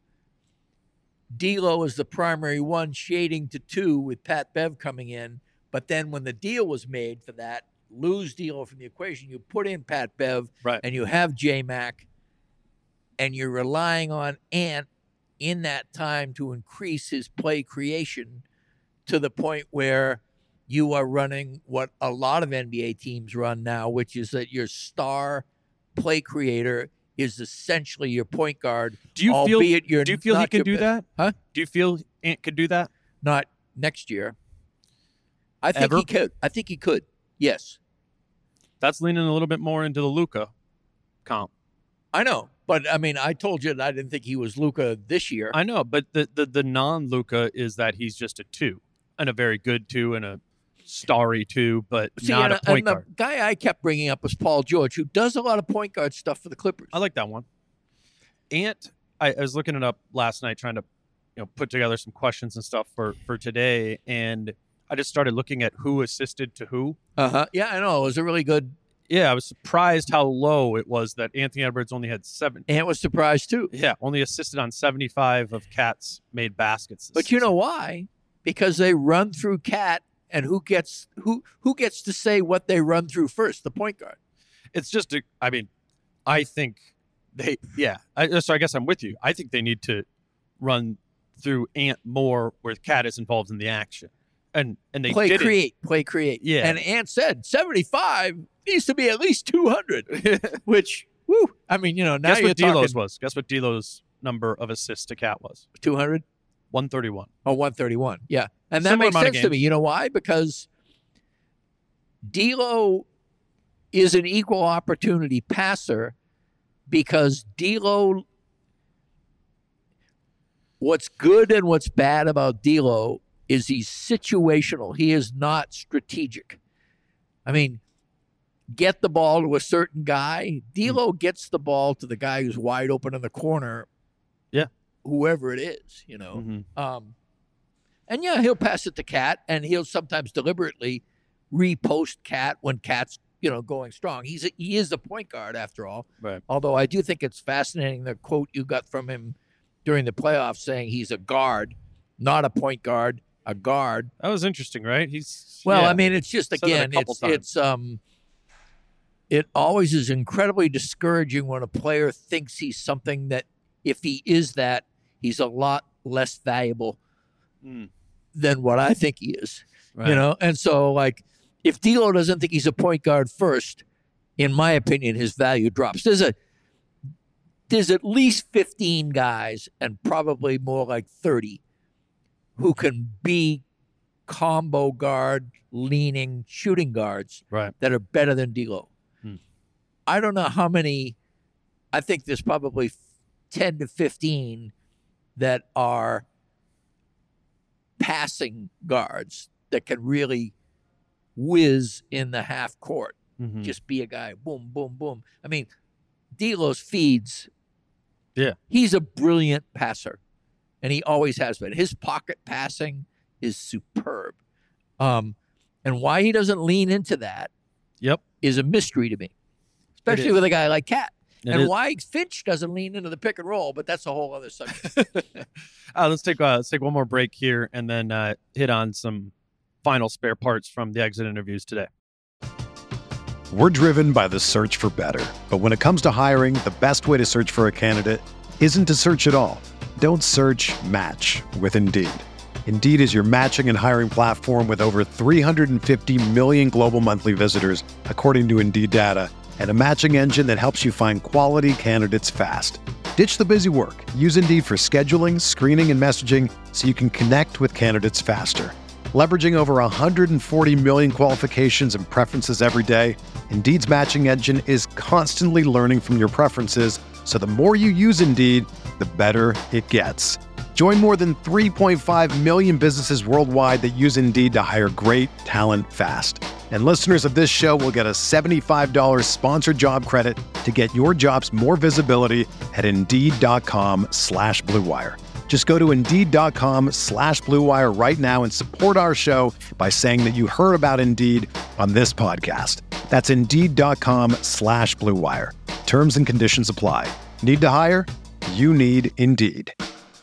[SPEAKER 4] D'Lo as the primary 1, shading to 2 with Pat Bev coming in. But then when the deal was made for that, lose D'Lo from the equation, you put in Pat Bev, and you have J-Mac, and you're relying on Ant in that time to increase his play creation to the point where you are running what a lot of NBA teams run now, which is that your star play creator is essentially your point guard.
[SPEAKER 3] Do you feel he can do that?
[SPEAKER 4] Huh?
[SPEAKER 3] Do you feel Ant could do that?
[SPEAKER 4] Not next year. I think he could. I think he could. Yes.
[SPEAKER 3] That's leaning a little bit more into the Luka comp.
[SPEAKER 4] I know, but I told you that I didn't think he was Luka this year.
[SPEAKER 3] I know, but the non-Luka is that he's just a 2 and a very good 2 and a starry 2, but not a point guard.
[SPEAKER 4] The guy I kept bringing up was Paul George, who does a lot of point guard stuff for the Clippers.
[SPEAKER 3] I like that one. Ant, I was looking it up last night, trying to put together some questions and stuff for today, and I just started looking at who assisted to who.
[SPEAKER 4] Yeah, I know. It was a really good.
[SPEAKER 3] Yeah, I was surprised how low it was that Anthony Edwards only had 7.
[SPEAKER 4] Ant was surprised too.
[SPEAKER 3] Yeah, only assisted on 75 of Cat's made baskets.
[SPEAKER 4] But you know why? Because they run through Cat, and who gets to say what they run through first? The point guard.
[SPEAKER 3] It's just, I think they, so I guess I'm with you. I think they need to run through Ant more where Cat is involved in the action. And they
[SPEAKER 4] play create.
[SPEAKER 3] Yeah.
[SPEAKER 4] And Ant said 75 needs to be at least 200, which, woo. Now
[SPEAKER 3] guess what D'Lo's
[SPEAKER 4] talking,
[SPEAKER 3] was. Guess what D'Lo's number of assists to Cat was?
[SPEAKER 4] 200?
[SPEAKER 3] 131.
[SPEAKER 4] Oh, 131. Yeah. And that
[SPEAKER 3] Similar
[SPEAKER 4] makes sense to me. You know why? Because D'Lo is an equal opportunity passer because D'Lo, what's good and what's bad about D'Lo is he's situational. He is not strategic. Get the ball to a certain guy. D'Lo gets the ball to the guy who's wide open in the corner.
[SPEAKER 3] Yeah.
[SPEAKER 4] Whoever it is, And he'll pass it to Cat, and he'll sometimes deliberately repost Cat when Cat's, going strong. He is a point guard after all.
[SPEAKER 3] Right.
[SPEAKER 4] Although I do think it's fascinating the quote you got from him during the playoffs saying he's a guard, not a point guard, a guard.
[SPEAKER 3] That was interesting, right?
[SPEAKER 4] I mean, it's just, again, it always is incredibly discouraging when a player thinks he's something that, if he is that, he's a lot less valuable than what I think he is. Right. And so, like, if D'Lo doesn't think he's a point guard first, in my opinion, his value drops. There's at least 15 guys, and probably more like 30, who can be combo guard, leaning shooting guards that are better than D'Lo. I don't know how many. I think there's probably 10 to 15 that are passing guards that can really whiz in the half court. Just be a guy, boom, boom, boom. I mean, D'Lo's feeds.
[SPEAKER 3] Yeah.
[SPEAKER 4] He's a brilliant passer, and he always has been. His pocket passing is superb. And why he doesn't lean into that is a mystery to me, especially with a guy like Cat. And why Finch doesn't lean into the pick and roll, but that's a whole other subject.
[SPEAKER 3] Let's take one more break here and then hit on some final spare parts from the exit interviews today.
[SPEAKER 1] We're driven by the search for better. But when it comes to hiring, the best way to search for a candidate isn't to search at all. Don't search, match with Indeed. Indeed is your matching and hiring platform with over 350 million global monthly visitors, according to Indeed data, and a matching engine that helps you find quality candidates fast. Ditch the busy work. Use Indeed for scheduling, screening, and messaging so you can connect with candidates faster. Leveraging over 140 million qualifications and preferences every day, Indeed's matching engine is constantly learning from your preferences, so the more you use Indeed, the better it gets. Join more than 3.5 million businesses worldwide that use Indeed to hire great talent fast. And listeners of this show will get a $75 sponsored job credit to get your jobs more visibility at Indeed.com/Blue Wire. Just go to Indeed.com/Blue Wire right now and support our show by saying that you heard about Indeed on this podcast. That's Indeed.com/Blue Wire. Terms and conditions apply. Need to hire? You need Indeed.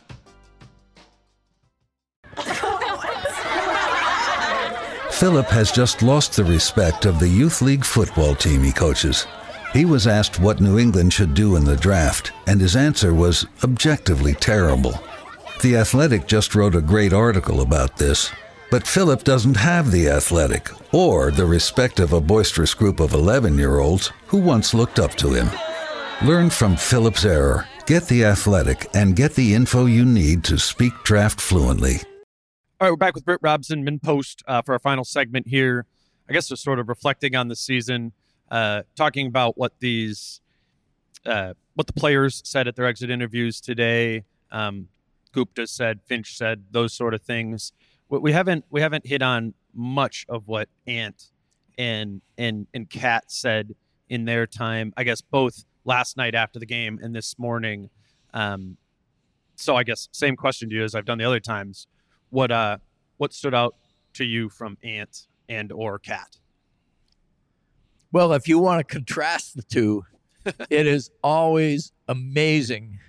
[SPEAKER 5] Philip has just lost the respect of the youth league football team he coaches. He was asked what New England should do in the draft, and his answer was objectively terrible. The Athletic just wrote a great article about this, but Philip doesn't have the Athletic or the respect of a boisterous group of 11-year-olds who once looked up to him. Learn from Philip's error. Get the Athletic and get the info you need to speak draft fluently.
[SPEAKER 3] All right, we're back with Britt Robson, Min-Post, for our final segment here. I guess just sort of reflecting on the season, talking about what the players said at their exit interviews today. Gupta said, Finch said, those sort of things. We haven't hit on much of what Ant and Cat said in their time. I guess both last night after the game and this morning. So I guess same question to you as I've done the other times. What stood out to you from Ant and or Cat?
[SPEAKER 4] Well, if you want to contrast the two, it is always amazing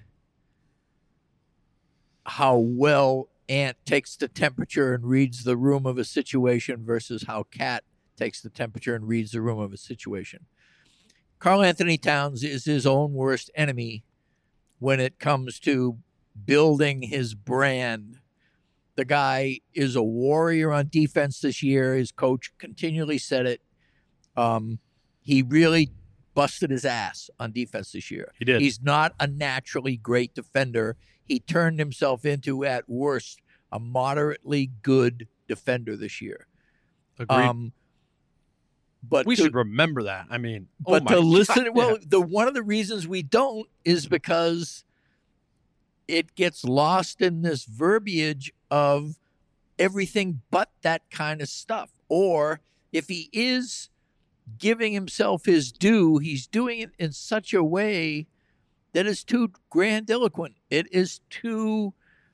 [SPEAKER 4] how well Ant takes the temperature and reads the room of a situation versus how Cat takes the temperature and reads the room of a situation. Karl Anthony Towns is his own worst enemy when it comes to building his brand. The guy is a warrior on defense this year. His coach continually said it. He really busted his ass on defense this year.
[SPEAKER 3] He did.
[SPEAKER 4] He's not a naturally great defender. He turned himself into, at worst, a moderately good defender this year.
[SPEAKER 3] Agreed.
[SPEAKER 4] But
[SPEAKER 3] we should remember that. I mean,
[SPEAKER 4] one of the reasons we don't is because it gets lost in this verbiage of everything but that kind of stuff. Or if he is giving himself his due, he's doing it in such a way that is too grandiloquent. It is too,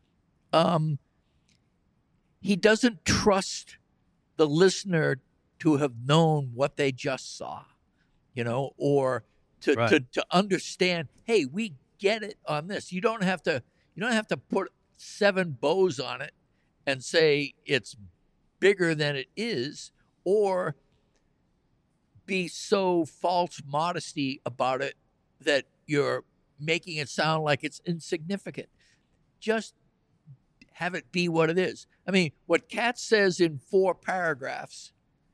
[SPEAKER 4] he doesn't trust the listener to have known what they just saw, or to understand, hey, we get it on this. You don't have to put 7 bows on it and say it's bigger than it is, or be so false modesty about it that you're making it sound like it's insignificant. Just have it be what it is. I mean, what Kat says in 4 paragraphs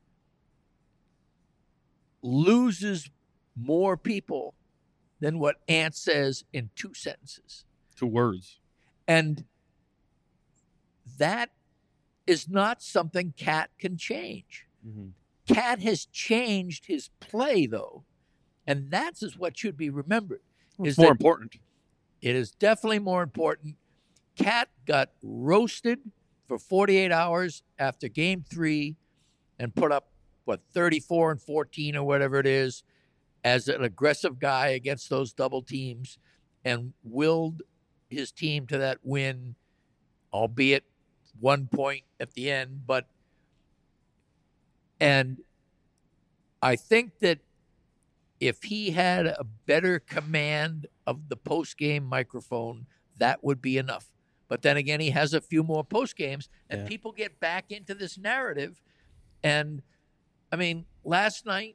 [SPEAKER 4] loses more people than what Ant says in 2 sentences.
[SPEAKER 3] 2 words.
[SPEAKER 4] And that is not something Kat can change.
[SPEAKER 3] Mm-hmm.
[SPEAKER 4] Kat has changed his play, though, and that's what should be remembered.
[SPEAKER 3] It's more important.
[SPEAKER 4] It is definitely more important. Kat got roasted for 48 hours after Game 3 and put up, 34-14 or whatever it is, as an aggressive guy against those double teams, and willed his team to that win, albeit 1 point at the end. And I think that if he had a better command of the post-game microphone, that would be enough. But then again, he has a few more post-games, and people get back into this narrative. And, I mean, last night,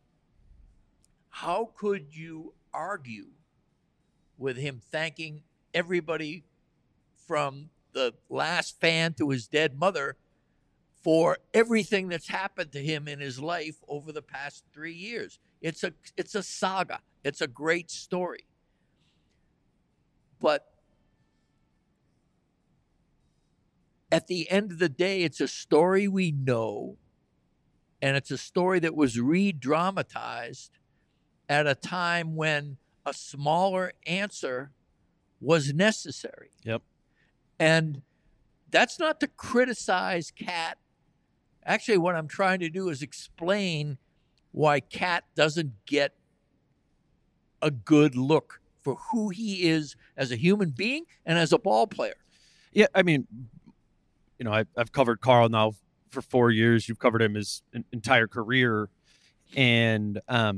[SPEAKER 4] how could you argue with him thanking everybody from the last fan to his dead mother for everything that's happened to him in his life over the past 3 years? It's a saga. It's a great story. But at the end of the day, it's a story we know, and it's a story that was re-dramatized at a time when a smaller answer was necessary.
[SPEAKER 3] Yep.
[SPEAKER 4] And that's not to criticize Kat. Actually, what I'm trying to do is explain why Kat doesn't get a good look for who he is as a human being and as a ball player.
[SPEAKER 3] Yeah, I mean, you know, I've covered Carl now for 4 years. You've covered him his entire career. And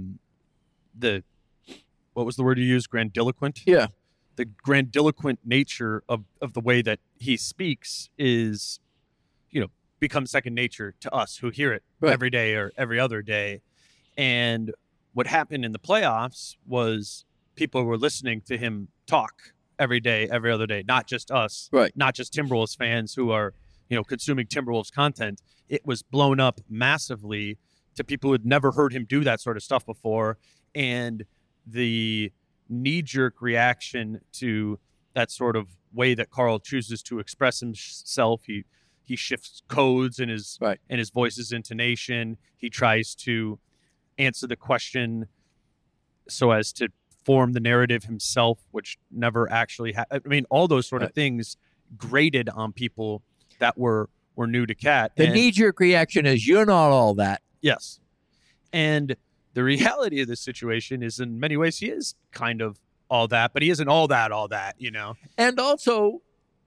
[SPEAKER 3] what was the word you used? Grandiloquent?
[SPEAKER 4] Yeah.
[SPEAKER 3] The grandiloquent nature of the way that he speaks is, you know, becomes second nature to us who hear it every day or every other day. And what happened in the playoffs was people were listening to him talk every day, every other day, not just us, not just Timberwolves fans who are, you know, consuming Timberwolves content. It was blown up massively to people who had never heard him do that sort of stuff before. And the knee-jerk reaction to that sort of way that Carl chooses to express himself, he shifts codes in his voice's intonation. He tries to answer the question so as to form the narrative himself, which never actually I mean, all those sort of things grated on people that were new to Kat.
[SPEAKER 4] The knee-jerk reaction is, you're not all that.
[SPEAKER 3] Yes. And the reality of this situation is, in many ways, he is kind of all that, but he isn't all that, you know?
[SPEAKER 4] And also,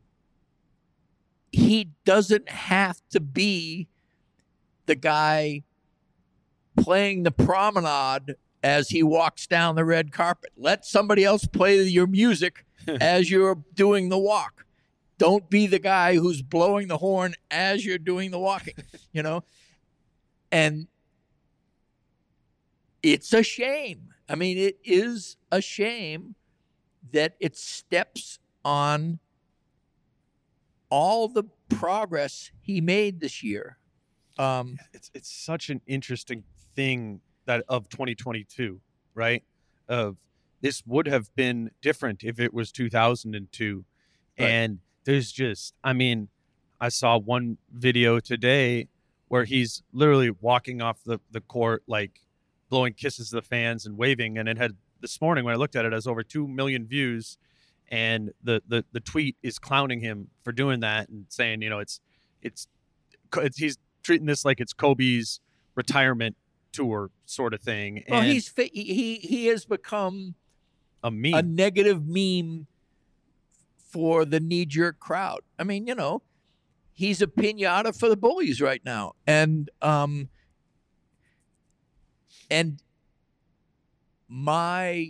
[SPEAKER 4] he doesn't have to be the guy playing the promenade as he walks down the red carpet. Let somebody else play your music as you're doing the walk. Don't be the guy who's blowing the horn as you're doing the walking, you know? And it's a shame. I mean, it is a shame that it steps on all the progress he made this year.
[SPEAKER 3] It's such an interesting thing that of 2022, right? Of this would have been different if it was 2002. And there's just, I mean, I saw one video today where he's literally walking off the court, like blowing kisses to the fans and waving. And it had, this morning when I looked at it, has over 2 million views. And the tweet is clowning him for doing that and saying, you know, it's he's treating this like it's Kobe's retirement tour sort of thing.
[SPEAKER 4] Well,
[SPEAKER 3] and
[SPEAKER 4] he has become
[SPEAKER 3] a meme,
[SPEAKER 4] a negative meme for the knee-jerk crowd. I mean, you know, he's a piñata for the bullies right now. And my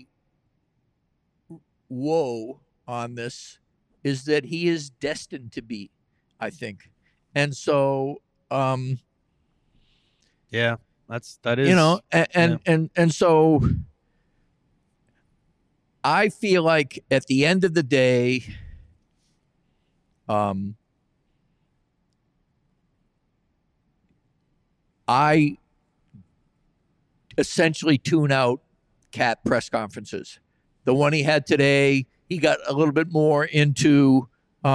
[SPEAKER 4] woe on this is that he is destined to be I think. And so,
[SPEAKER 3] yeah, that is,
[SPEAKER 4] you know, and so I feel like at the end of the day, I essentially tune out Cat press conferences. The one he had today, he got a little bit more into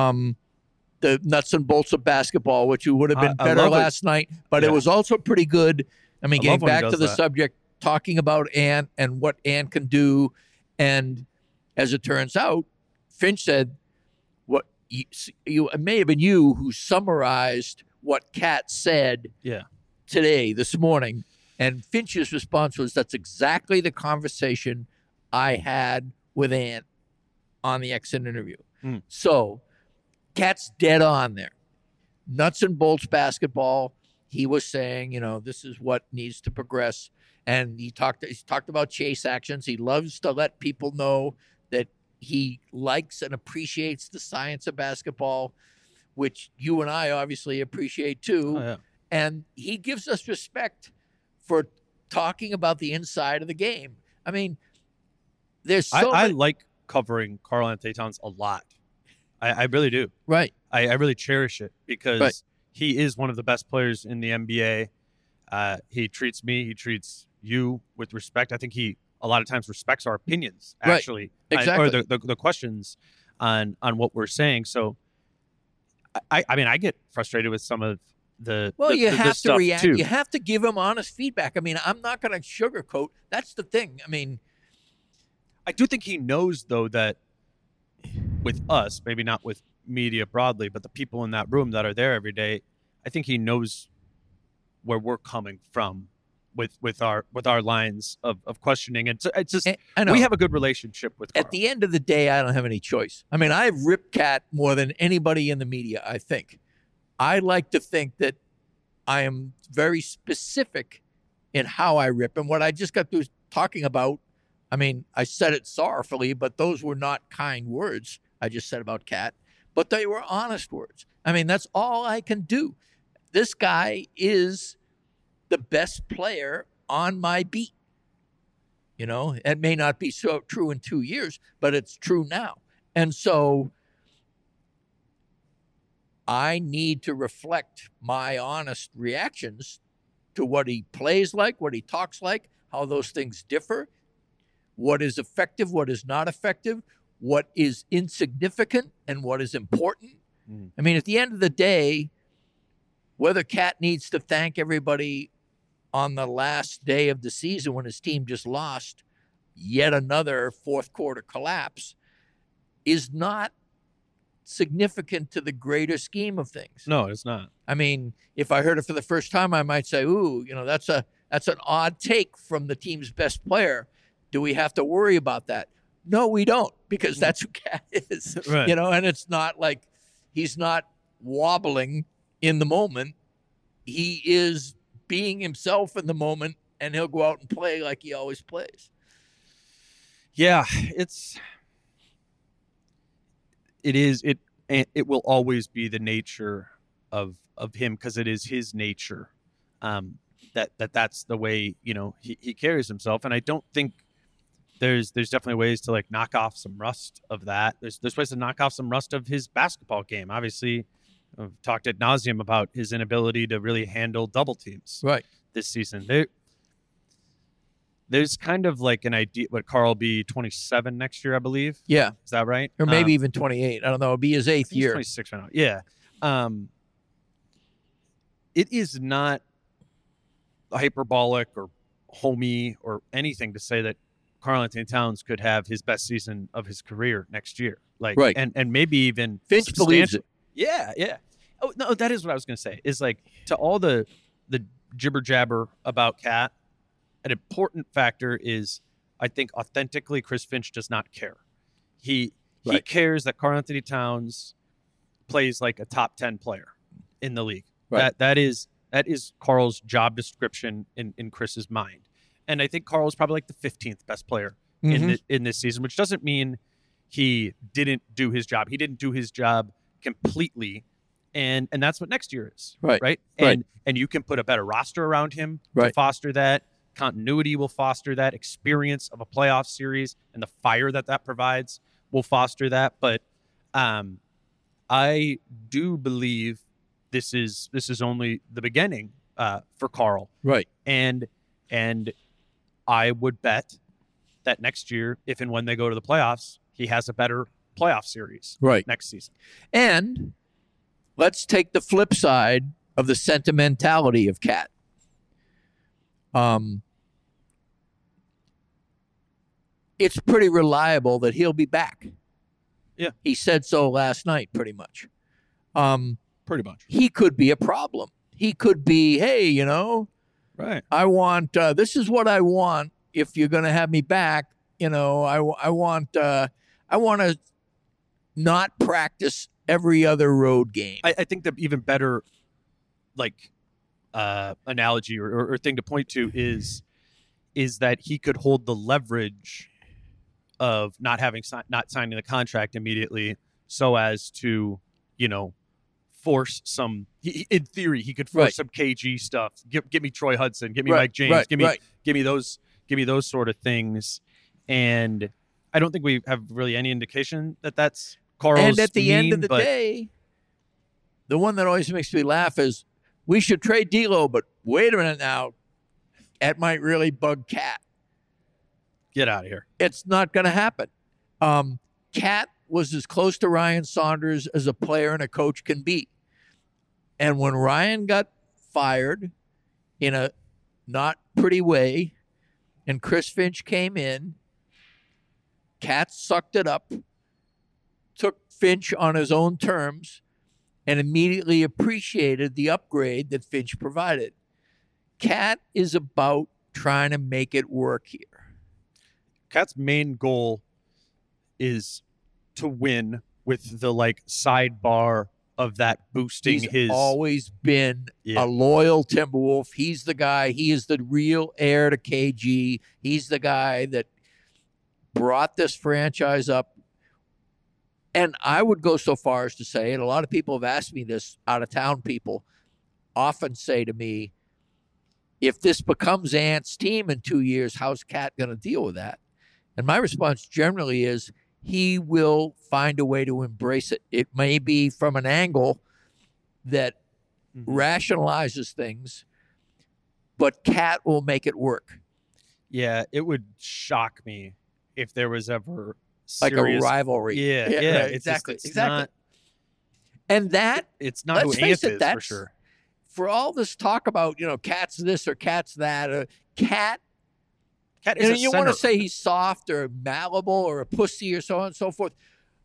[SPEAKER 4] the nuts and bolts of basketball, which would have been better last night, but it was also pretty good. I mean, getting back to the subject, talking about Ant and what Ant can do. And as it turns out, Finch said, what it may have been you who summarized what Cat said today, this morning. And Finch's response was, that's exactly the conversation I had with Ant on the exit interview. So Cat's dead on there. Nuts and bolts basketball. He was saying, you know, this is what needs to progress. And he talked about chase actions. He loves to let people know that he likes and appreciates the science of basketball, which you and I obviously appreciate too.
[SPEAKER 3] Oh, yeah.
[SPEAKER 4] And he gives us respect for talking about the inside of the game. I mean, there's
[SPEAKER 3] I like covering Karl-Anthony Towns a lot. I really do.
[SPEAKER 4] Right.
[SPEAKER 3] I really cherish it because he is one of the best players in the NBA. He treats me, he treats you with respect. I think he a lot of times respects our opinions, actually.
[SPEAKER 4] Right. Exactly.
[SPEAKER 3] Or the questions on what we're saying. So I mean, I get frustrated with some of
[SPEAKER 4] you have to react.
[SPEAKER 3] Too.
[SPEAKER 4] You have to give him honest feedback. I mean, I'm not going to sugarcoat. That's the thing. I mean,
[SPEAKER 3] I do think he knows, though, that with us, maybe not with media broadly, but the people in that room that are there every day, I think he knows where we're coming from with our lines of questioning. And it's just we have a good relationship with Karl.
[SPEAKER 4] At the end of the day, I don't have any choice. I mean, I've ripped Cat more than anybody in the media, I think. I like to think that I am very specific in how I rip. And what I just got through talking about, I mean, I said it sorrowfully, but those were not kind words I just said about Cat, but they were honest words. I mean, that's all I can do. This guy is the best player on my beat. You know, it may not be so true in 2 years, but it's true now. And so I need to reflect my honest reactions to what he plays like, what he talks like, how those things differ, what is effective, what is not effective, what is insignificant, and what is important. I mean, at the end of the day, whether Cat needs to thank everybody on the last day of the season when his team just lost yet another fourth quarter collapse is not significant to the greater scheme of things.
[SPEAKER 3] No, it's not.
[SPEAKER 4] I mean, if I heard it for the first time, I might say, ooh, you know, that's an odd take from the team's best player. Do we have to worry about that? No, we don't, because that's who Cat is.
[SPEAKER 3] Right.
[SPEAKER 4] You know, and it's not like he's not wobbling in the moment. He is being himself in the moment, and he'll go out and play like he always plays.
[SPEAKER 3] Yeah, it will always be the nature of him, because it is his nature. That's the way, you know, he carries himself. And I don't think there's definitely ways to like knock off some rust of that. There's ways to knock off some rust of his basketball game. Obviously, I've talked ad nauseum about his inability to really handle double teams this season. There's kind of like an idea. What, Karl will be 27 next year, I believe.
[SPEAKER 4] Yeah,
[SPEAKER 3] is that right?
[SPEAKER 4] Or maybe even 28. I don't know. It'll be his 8th year.
[SPEAKER 3] 26 right now. Yeah. It is not hyperbolic or homey or anything to say that Karl-Anthony Towns could have his best season of his career next year. Like,
[SPEAKER 4] right.
[SPEAKER 3] And maybe even
[SPEAKER 4] Finch believes it.
[SPEAKER 3] Yeah. Oh no, that is what I was going to say. Is like, to all the jibber jabber about Cat, an important factor is, I think, authentically, Chris Finch does not care. He cares that Karl-Anthony Towns plays like a top 10 player in the league. Right. That is Karl's job description in Chris's mind. And I think Karl's probably like the 15th best player in this season, which doesn't mean he didn't do his job. He didn't do his job completely And that's what next year is.
[SPEAKER 4] Right.
[SPEAKER 3] Right.
[SPEAKER 4] Right.
[SPEAKER 3] And you can put a better roster around him
[SPEAKER 4] Right.
[SPEAKER 3] to foster that. Continuity will foster that. Experience of a playoff series and the fire that provides will foster that. But I do believe this is only the beginning for Carl.
[SPEAKER 4] Right.
[SPEAKER 3] And I would bet that next year, if and when they go to the playoffs, he has a better playoff series next season.
[SPEAKER 4] And let's take the flip side of the sentimentality of Cat. It's pretty reliable that he'll be back.
[SPEAKER 3] Yeah.
[SPEAKER 4] He said so last night, pretty much.
[SPEAKER 3] Pretty much.
[SPEAKER 4] He could be a problem. He could be, hey,
[SPEAKER 3] Right.
[SPEAKER 4] I want, this is what I want if you're going to have me back. I want to not practice every other road game.
[SPEAKER 3] I think the even better, analogy or thing to point to is that he could hold the leverage of not signing the contract immediately, so as to force some. In theory, he could force some KG stuff. Give me Troy Hudson. Give me Mike James. Give me those sort of things. And I don't think we have really any indication that that's Carl's.
[SPEAKER 4] And at the end of the day, the one that always makes me laugh is we should trade D'Lo, but wait a minute now, that might really bug Cat.
[SPEAKER 3] Get out of here.
[SPEAKER 4] It's not going to happen. Cat was as close to Ryan Saunders as a player and a coach can be. And when Ryan got fired in a not pretty way and Chris Finch came in, Cat sucked it up, took Finch on his own terms, and immediately appreciated the upgrade that Finch provided. Cat is about trying to make it work here.
[SPEAKER 3] Cat's main goal is to win with the sidebar of that boosting
[SPEAKER 4] He's always been a loyal Timberwolf. He's the guy. He is the real heir to KG. He's the guy that brought this franchise up. And I would go so far as to say, and a lot of people have asked me this, out-of-town people often say to me, if this becomes Ant's team in 2 years, how's Cat going to deal with that? And my response generally is he will find a way to embrace it. It may be from an angle that rationalizes things, but Cat will make it work.
[SPEAKER 3] Yeah, it would shock me if there was ever
[SPEAKER 4] serious, a rivalry.
[SPEAKER 3] Yeah,
[SPEAKER 4] right, exactly. And that
[SPEAKER 3] it's not who Ant is for sure.
[SPEAKER 4] For all this talk about Cat's this or Cat's that, Cat
[SPEAKER 3] is
[SPEAKER 4] you want to say he's soft or malleable or a pussy or so on and so forth.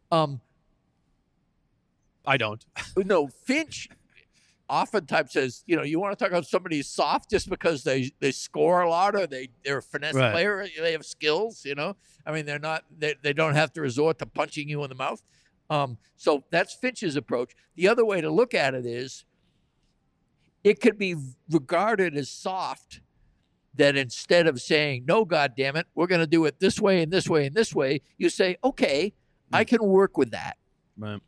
[SPEAKER 3] I don't.
[SPEAKER 4] No, Finch oftentimes says, you want to talk about somebody soft just because they score a lot or they're a finesse player, they have skills, I mean, they don't have to resort to punching you in the mouth. So that's Finch's approach. The other way to look at it is it could be regarded as soft, that instead of saying, no, goddammit, we're going to do it this way and this way and this way, you say, okay, I can work with that.
[SPEAKER 3] Right.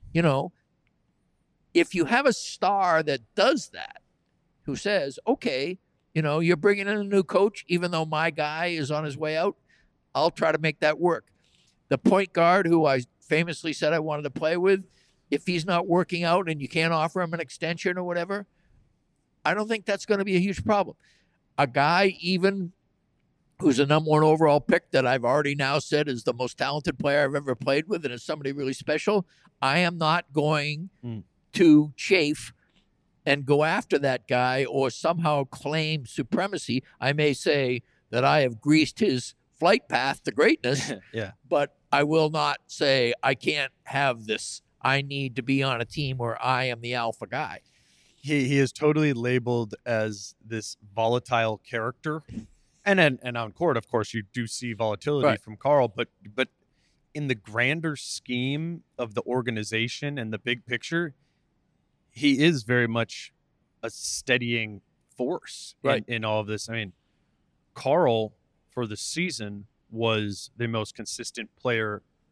[SPEAKER 4] If you have a star that does that, who says, okay, you're bringing in a new coach, even though my guy is on his way out, I'll try to make that work. The point guard who I famously said I wanted to play with, if he's not working out and you can't offer him an extension or whatever, I don't think that's going to be a huge problem. A guy even who's a number 1 overall pick that I've already now said is the most talented player I've ever played with and is somebody really special, I am not going to chafe and go after that guy or somehow claim supremacy. I may say that I have greased his flight path to greatness, but I will not say I can't have this. I need to be on a team where I am the alpha guy.
[SPEAKER 3] He is totally labeled as this volatile character, and on court, of course, you do see volatility from Carl, but in the grander scheme of the organization and the big picture, he is very much a steadying force in all of this. I mean, Carl for the season was the most consistent player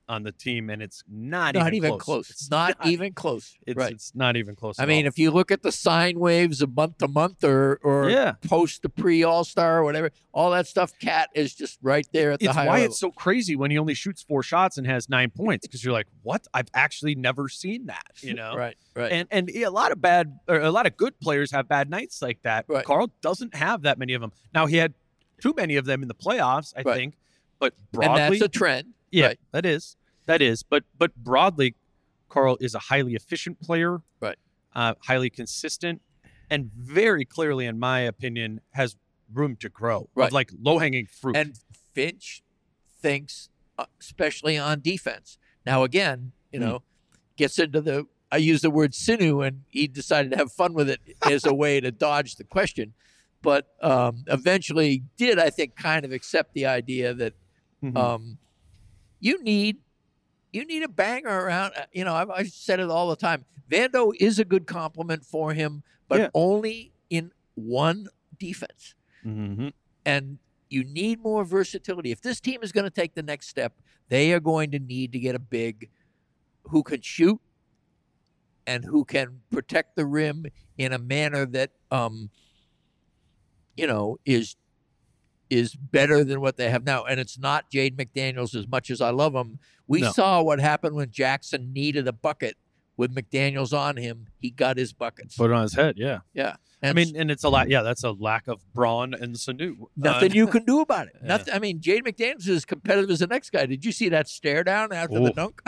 [SPEAKER 3] on the team, and it's not
[SPEAKER 4] even close. It's not even close.
[SPEAKER 3] It's not even close.
[SPEAKER 4] I mean, if you look at the sine waves of month to month or post the pre All-Star or whatever, all that stuff, Cat is just right there at the high level.
[SPEAKER 3] It's why it's so crazy when he only shoots 4 shots and has 9 points, because you're like, what? I've actually never seen that, you know?
[SPEAKER 4] Right.
[SPEAKER 3] And a lot of good players have bad nights like that.
[SPEAKER 4] Right.
[SPEAKER 3] Carl doesn't have that many of them. Now, he had too many of them in the playoffs, I think, but broadly,
[SPEAKER 4] and that's a trend.
[SPEAKER 3] Yeah, that is. But broadly, Carl is a highly efficient player, highly consistent, and very clearly, in my opinion, has room to grow. Of like low-hanging fruit.
[SPEAKER 4] And Finch thinks, especially on defense. Now, again, gets into I use the word sinew, and he decided to have fun with it as a way to dodge the question. But eventually did, I think, kind of accept the idea that you need a banger around. I've said it all the time. Vando is a good compliment for him, but only in one defense.
[SPEAKER 3] Mm-hmm.
[SPEAKER 4] And you need more versatility. If this team is going to take the next step, they are going to need to get a big who can shoot and who can protect the rim in a manner that is better than what they have now. And it's not Jaden McDaniels, as much as I love him. We saw what happened when Jackson needed a bucket with McDaniels on him. He got his buckets.
[SPEAKER 3] Put it on his head, yeah.
[SPEAKER 4] Yeah.
[SPEAKER 3] And it's a lot. Yeah, that's a lack of brawn and Sanu.
[SPEAKER 4] Nothing you can do about it. Nothing. I mean, Jaden McDaniels is as competitive as the next guy. Did you see that stare down after the dunk?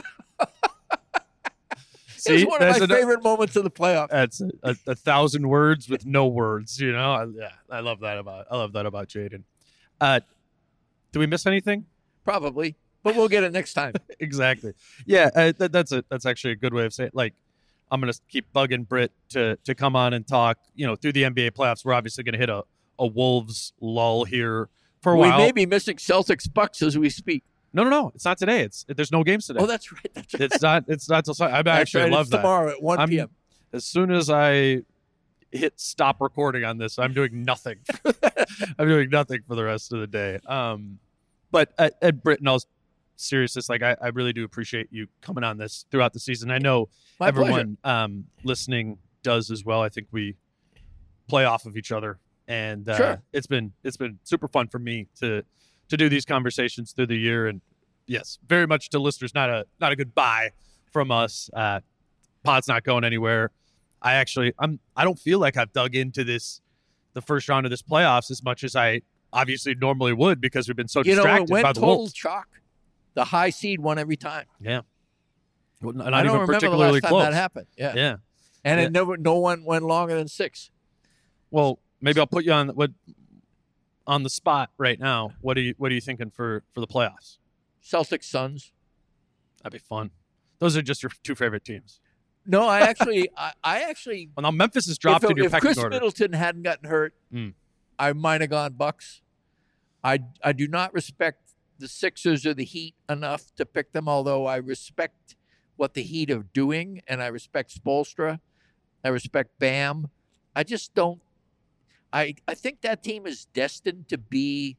[SPEAKER 4] It was one of my favorite moments of the playoffs.
[SPEAKER 3] That's a 1,000 words with no words. I love that about Jaden. Do we miss anything?
[SPEAKER 4] Probably, but we'll get it next time.
[SPEAKER 3] Exactly. Yeah, that's actually a good way of saying it. Like, I'm going to keep bugging Britt to come on and talk, through the NBA playoffs. We're obviously going to hit a Wolves lull here for a while.
[SPEAKER 4] We may be missing Celtics Bucks as we speak.
[SPEAKER 3] No. It's not today. There's no games today.
[SPEAKER 4] Oh, that's right.
[SPEAKER 3] It's not till I actually love
[SPEAKER 4] it's
[SPEAKER 3] that.
[SPEAKER 4] Tomorrow at 1 p.m.
[SPEAKER 3] As soon as I hit stop recording on this, I'm doing nothing. I'm doing nothing for the rest of the day. But at Britt, in all seriousness, like I really do appreciate you coming on this throughout the season. I know everyone listening does as well. I think we play off of each other, and it's been super fun for me to do these conversations through the year. And yes, very much to listeners, not a goodbye from us. Pod's not going anywhere. I don't feel like I've dug into the first round of this playoffs as much as I obviously normally would, because we've been so distracted by the Wolves.
[SPEAKER 4] Chalk. The high seed won every time.
[SPEAKER 3] Yeah. Well, not
[SPEAKER 4] I don't
[SPEAKER 3] even
[SPEAKER 4] remember
[SPEAKER 3] particularly
[SPEAKER 4] the last
[SPEAKER 3] close.
[SPEAKER 4] time that happened. Yeah.
[SPEAKER 3] Yeah.
[SPEAKER 4] And no one went longer than 6.
[SPEAKER 3] Well, maybe I'll put you on the spot right now. What are you thinking for the playoffs?
[SPEAKER 4] Celtics Suns.
[SPEAKER 3] That'd be fun. Those are just your 2 favorite teams.
[SPEAKER 4] No, I actually.
[SPEAKER 3] Well, now Memphis has dropped in your pecking
[SPEAKER 4] order. If Chris
[SPEAKER 3] order.
[SPEAKER 4] Middleton hadn't gotten hurt, I might have gone Bucks. I do not respect the Sixers or the Heat enough to pick them, although I respect what the Heat are doing, and I respect Spoelstra. I respect Bam. I just don't. I think that team is destined to be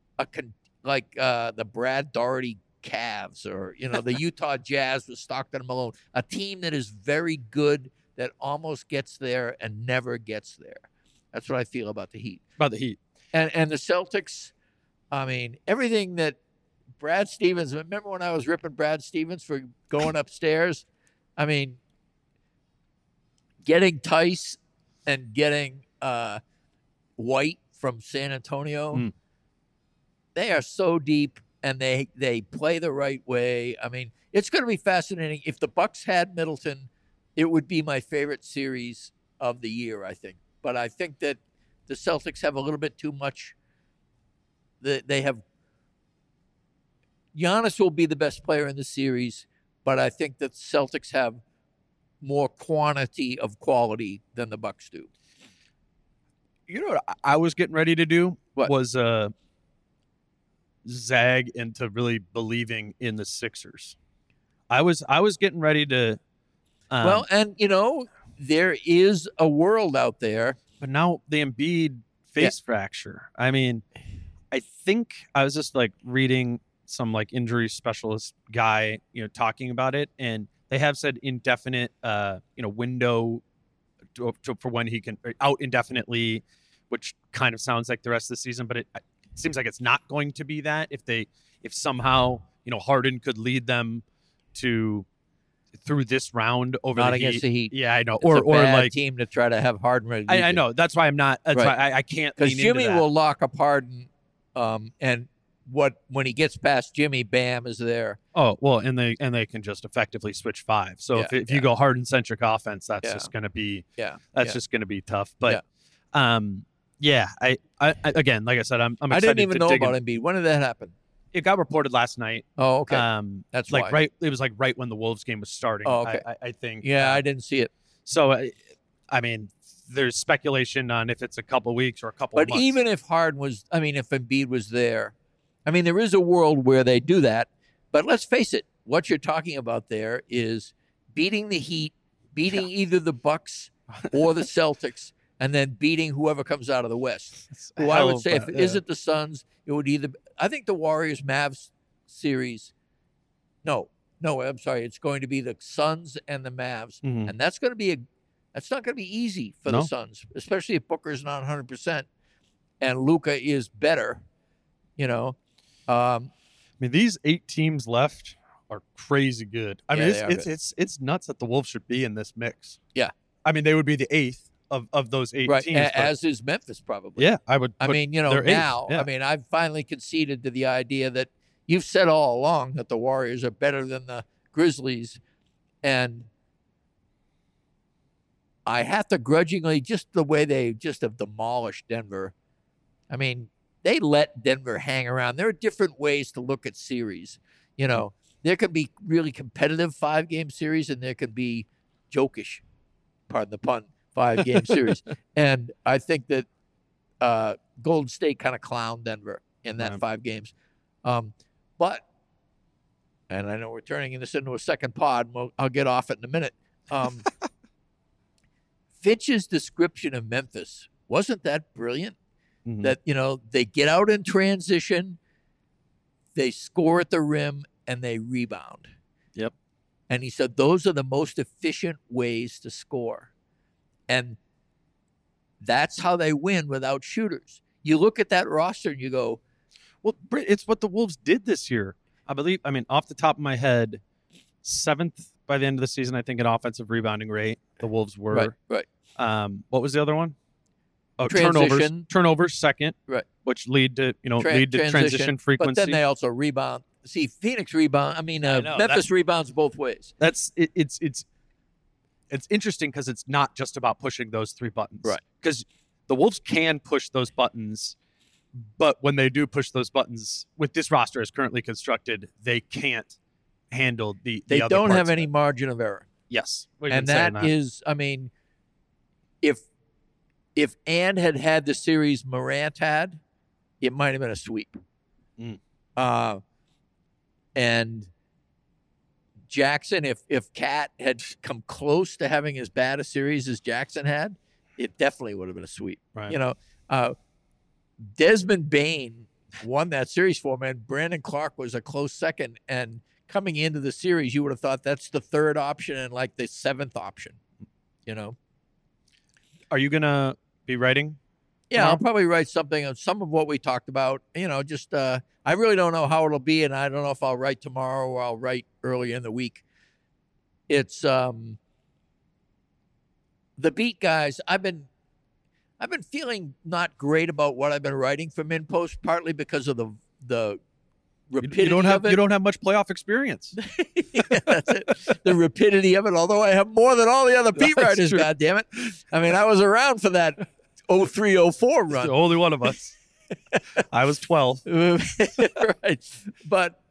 [SPEAKER 4] the Brad Daugherty Cavs, or the Utah Jazz with Stockton and Malone, a team that is very good that almost gets there and never gets there. That's what I feel about the Heat. And the Celtics, I mean, everything that Brad Stevens, remember when I was ripping Brad Stevens for going upstairs? I mean, getting Tice and getting White from San Antonio, they are so deep, and they play the right way. I mean, it's going to be fascinating. If the Bucks had Middleton, it would be my favorite series of the year, I think. But I think that the Celtics have a little bit too much. They have Giannis will be the best player in the series, but I think that the Celtics have more quantity of quality than the Bucks do.
[SPEAKER 3] You know what I was getting ready to do? Was zag into really believing in the Sixers. I was getting ready to.
[SPEAKER 4] There is a world out there.
[SPEAKER 3] But now the Embiid face fracture. I mean, I think I was just like reading some like injury specialist guy, talking about it, and they have said indefinite, window for when he can out indefinitely, which kind of sounds like the rest of the season, but it seems like it's not going to be that. If somehow Harden could lead them through this round over
[SPEAKER 4] not
[SPEAKER 3] the
[SPEAKER 4] against the Heat.
[SPEAKER 3] Yeah, I know.
[SPEAKER 4] It's a bad
[SPEAKER 3] like
[SPEAKER 4] team to try to have Harden ready.
[SPEAKER 3] I know. That's why I'm not. That's why I can't.
[SPEAKER 4] Because Jimmy will lock up Harden, and when he gets past Jimmy, Bam is there.
[SPEAKER 3] Oh well, and they can just effectively swch five. So if you go Harden centric offense, that's just going to be just going to be tough. But I again, like I said, I'm excited.
[SPEAKER 4] I didn't even
[SPEAKER 3] to
[SPEAKER 4] know
[SPEAKER 3] dig
[SPEAKER 4] about
[SPEAKER 3] in.
[SPEAKER 4] Embiid. When did that happen?
[SPEAKER 3] It got reported last night.
[SPEAKER 4] Oh, okay. That's
[SPEAKER 3] like
[SPEAKER 4] why.
[SPEAKER 3] It was like right when the Wolves game was starting.
[SPEAKER 4] Oh, okay.
[SPEAKER 3] I think.
[SPEAKER 4] Yeah, I didn't see it.
[SPEAKER 3] So, I mean, there's speculation on if it's a couple weeks or a couple.
[SPEAKER 4] But
[SPEAKER 3] months.
[SPEAKER 4] even if if Embiid was there, there is a world where they do that. But let's face it, what you're talking about there is beating the Heat, beating either the Bucks or the Celtics, and then beating whoever comes out of the West. Who I would say, if it isn't the Suns, it would either. I think the Warriors-Mavs series. No, I'm sorry. It's going to be the Suns and the Mavs, and that's going to be that's not going to be easy for the Suns, especially if Booker's not 100% and Luka is better.
[SPEAKER 3] These 8 teams left are crazy good. It's nuts that the Wolves should be in this mix.
[SPEAKER 4] Yeah,
[SPEAKER 3] they would be the 8th of those 8 teams,
[SPEAKER 4] as is Memphis probably.
[SPEAKER 3] Yeah, I would.
[SPEAKER 4] Now, I've finally conceded to the idea that you've said all along that the Warriors are better than the Grizzlies, and I have to grudgingly, just the way they just have demolished Denver. They let Denver hang around. There are different ways to look at series. There could be really competitive 5-game series, and there could be jokish, pardon the pun, 5-game series. And I think that Golden State kind of clowned Denver in that 5 games. But, and I know we're turning this into a second pod. I'll get off it in a minute. Fitch's description of Memphis, wasn't that brilliant? Mm-hmm. That, they get out in transition, they score at the rim, and they rebound.
[SPEAKER 3] Yep.
[SPEAKER 4] And he said those are the most efficient ways to score. And that's how they win without shooters. You look at that roster and you go,
[SPEAKER 3] well, it's what the Wolves did this year. I believe, off the top of my head, 7th by the end of the season, I think, in offensive rebounding rate, the Wolves were.
[SPEAKER 4] Right.
[SPEAKER 3] What was the other one? Oh,
[SPEAKER 4] transition.
[SPEAKER 3] Turnovers second,
[SPEAKER 4] right?
[SPEAKER 3] Which lead to transition frequency.
[SPEAKER 4] But then they also rebound. See, Phoenix rebound. Memphis rebounds both ways.
[SPEAKER 3] That's it. It's interesting because it's not just about pushing those 3 buttons,
[SPEAKER 4] right?
[SPEAKER 3] Because the Wolves can push those buttons, but when they do push those buttons with this roster as currently constructed, they can't handle the.
[SPEAKER 4] They
[SPEAKER 3] other
[SPEAKER 4] don't
[SPEAKER 3] parts
[SPEAKER 4] have
[SPEAKER 3] of
[SPEAKER 4] any
[SPEAKER 3] it.
[SPEAKER 4] margin of error.
[SPEAKER 3] Yes,
[SPEAKER 4] and that is, if Ant had the series Morant had, it might have been a sweep. And Jackson, if Cat had come close to having as bad a series as Jackson had, it definitely would have been a sweep.
[SPEAKER 3] Right.
[SPEAKER 4] Desmond Bane won that series for him, and Brandon Clark was a close second. And coming into the series, you would have thought that's the 3rd option and like the 7th option.
[SPEAKER 3] Are you gonna be writing?
[SPEAKER 4] Yeah, I'll probably write something on some of what we talked about. I really don't know how it'll be, and I don't know if I'll write tomorrow or I'll write early in the week. It's the beat guys. I've been feeling not great about what I've been writing for MinPost, partly because of the rapidity of it.
[SPEAKER 3] You don't have much playoff experience.
[SPEAKER 4] Yeah, that's it. The rapidity of it, although I have more than all the other beat writers,
[SPEAKER 3] true.
[SPEAKER 4] God damn it. I was around for that 03-04 run.
[SPEAKER 3] The only one of us. I was 12.
[SPEAKER 4] Right. But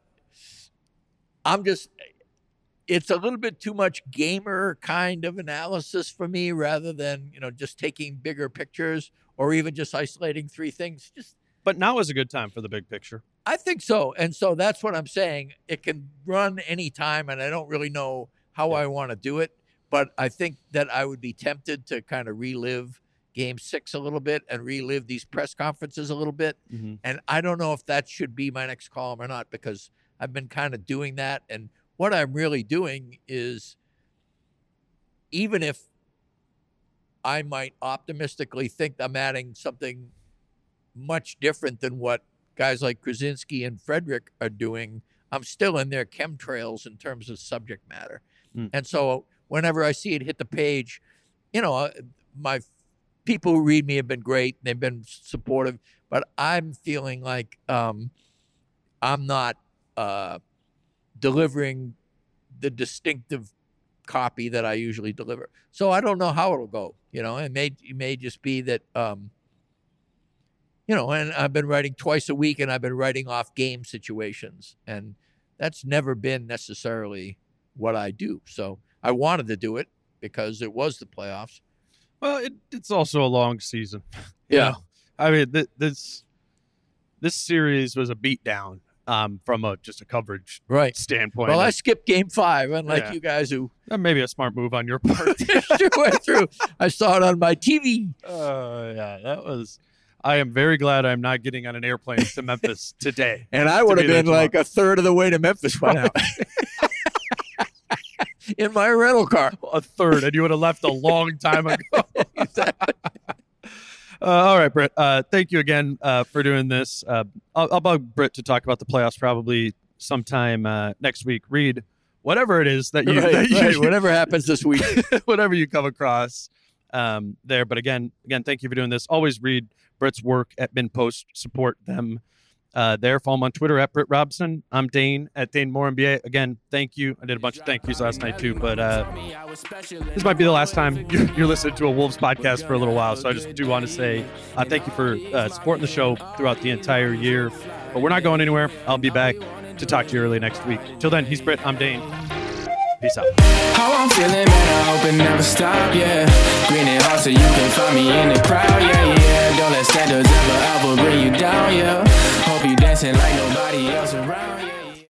[SPEAKER 4] it's a little bit too much gamer kind of analysis for me rather than, just taking bigger pictures or even just isolating 3 things.
[SPEAKER 3] But now is a good time for the big picture.
[SPEAKER 4] I think so. And so that's what I'm saying. It can run anytime, and I don't really know how I want to do it. But I think that I would be tempted to kind of relive Game 6 a little bit and relive these press conferences a little bit. Mm-hmm. And I don't know if that should be my next column or not, because I've been kind of doing that. And what I'm really doing is, even if I might optimistically think I'm adding something much different than what guys like Krasinski and Frederick are doing, I'm still in their chemtrails in terms of subject matter. And so whenever I see it hit the page, my people who read me have been great. They've been supportive, but I'm feeling like I'm not delivering the distinctive copy that I usually deliver. So I don't know how it'll go. It may just be that, and I've been writing twice a week, and I've been writing off game situations, and that's never been necessarily what I do. So I wanted to do it because it was the playoffs.
[SPEAKER 3] Well, it's also a long season.
[SPEAKER 4] Yeah.
[SPEAKER 3] I mean, this series was a beatdown from just a coverage standpoint.
[SPEAKER 4] Well, I skipped game 5, unlike you guys who...
[SPEAKER 3] Maybe a smart move on your part.
[SPEAKER 4] Sure went through. I saw it on my TV.
[SPEAKER 3] Yeah, that was... I am very glad I'm not getting on an airplane to Memphis today.
[SPEAKER 4] And I would have been like a third of the way to Memphis by now. In my rental car.
[SPEAKER 3] A third, and you would have left a long time ago.
[SPEAKER 4] Exactly.
[SPEAKER 3] All right, Britt. Thank you again for doing this. I'll bug Britt to talk about the playoffs probably sometime next week. Read whatever it is that you
[SPEAKER 4] whatever happens this week,
[SPEAKER 3] whatever you come across there. But again, thank you for doing this. Always read Britt's work at Bin Post. Support them there. Follow them on Twitter at Britt Robson. I'm Dane at Dane Moore NBA. Again, thank you. I did a bunch of thank yous last night too, but this might be the last time you're listening to a Wolves podcast for a little while. So I just do want to say thank you for supporting the show throughout the entire year. But we're not going anywhere. I'll be back to talk to you early next week. Till then, he's Britt. I'm Dane. Peace out.
[SPEAKER 2] How I'm feeling, man, I hope it never stop, yeah. Green and hot so you can find me in the crowd, yeah. Don't let standards ever bring you down, yeah. Hope you dancing like nobody else around, yeah.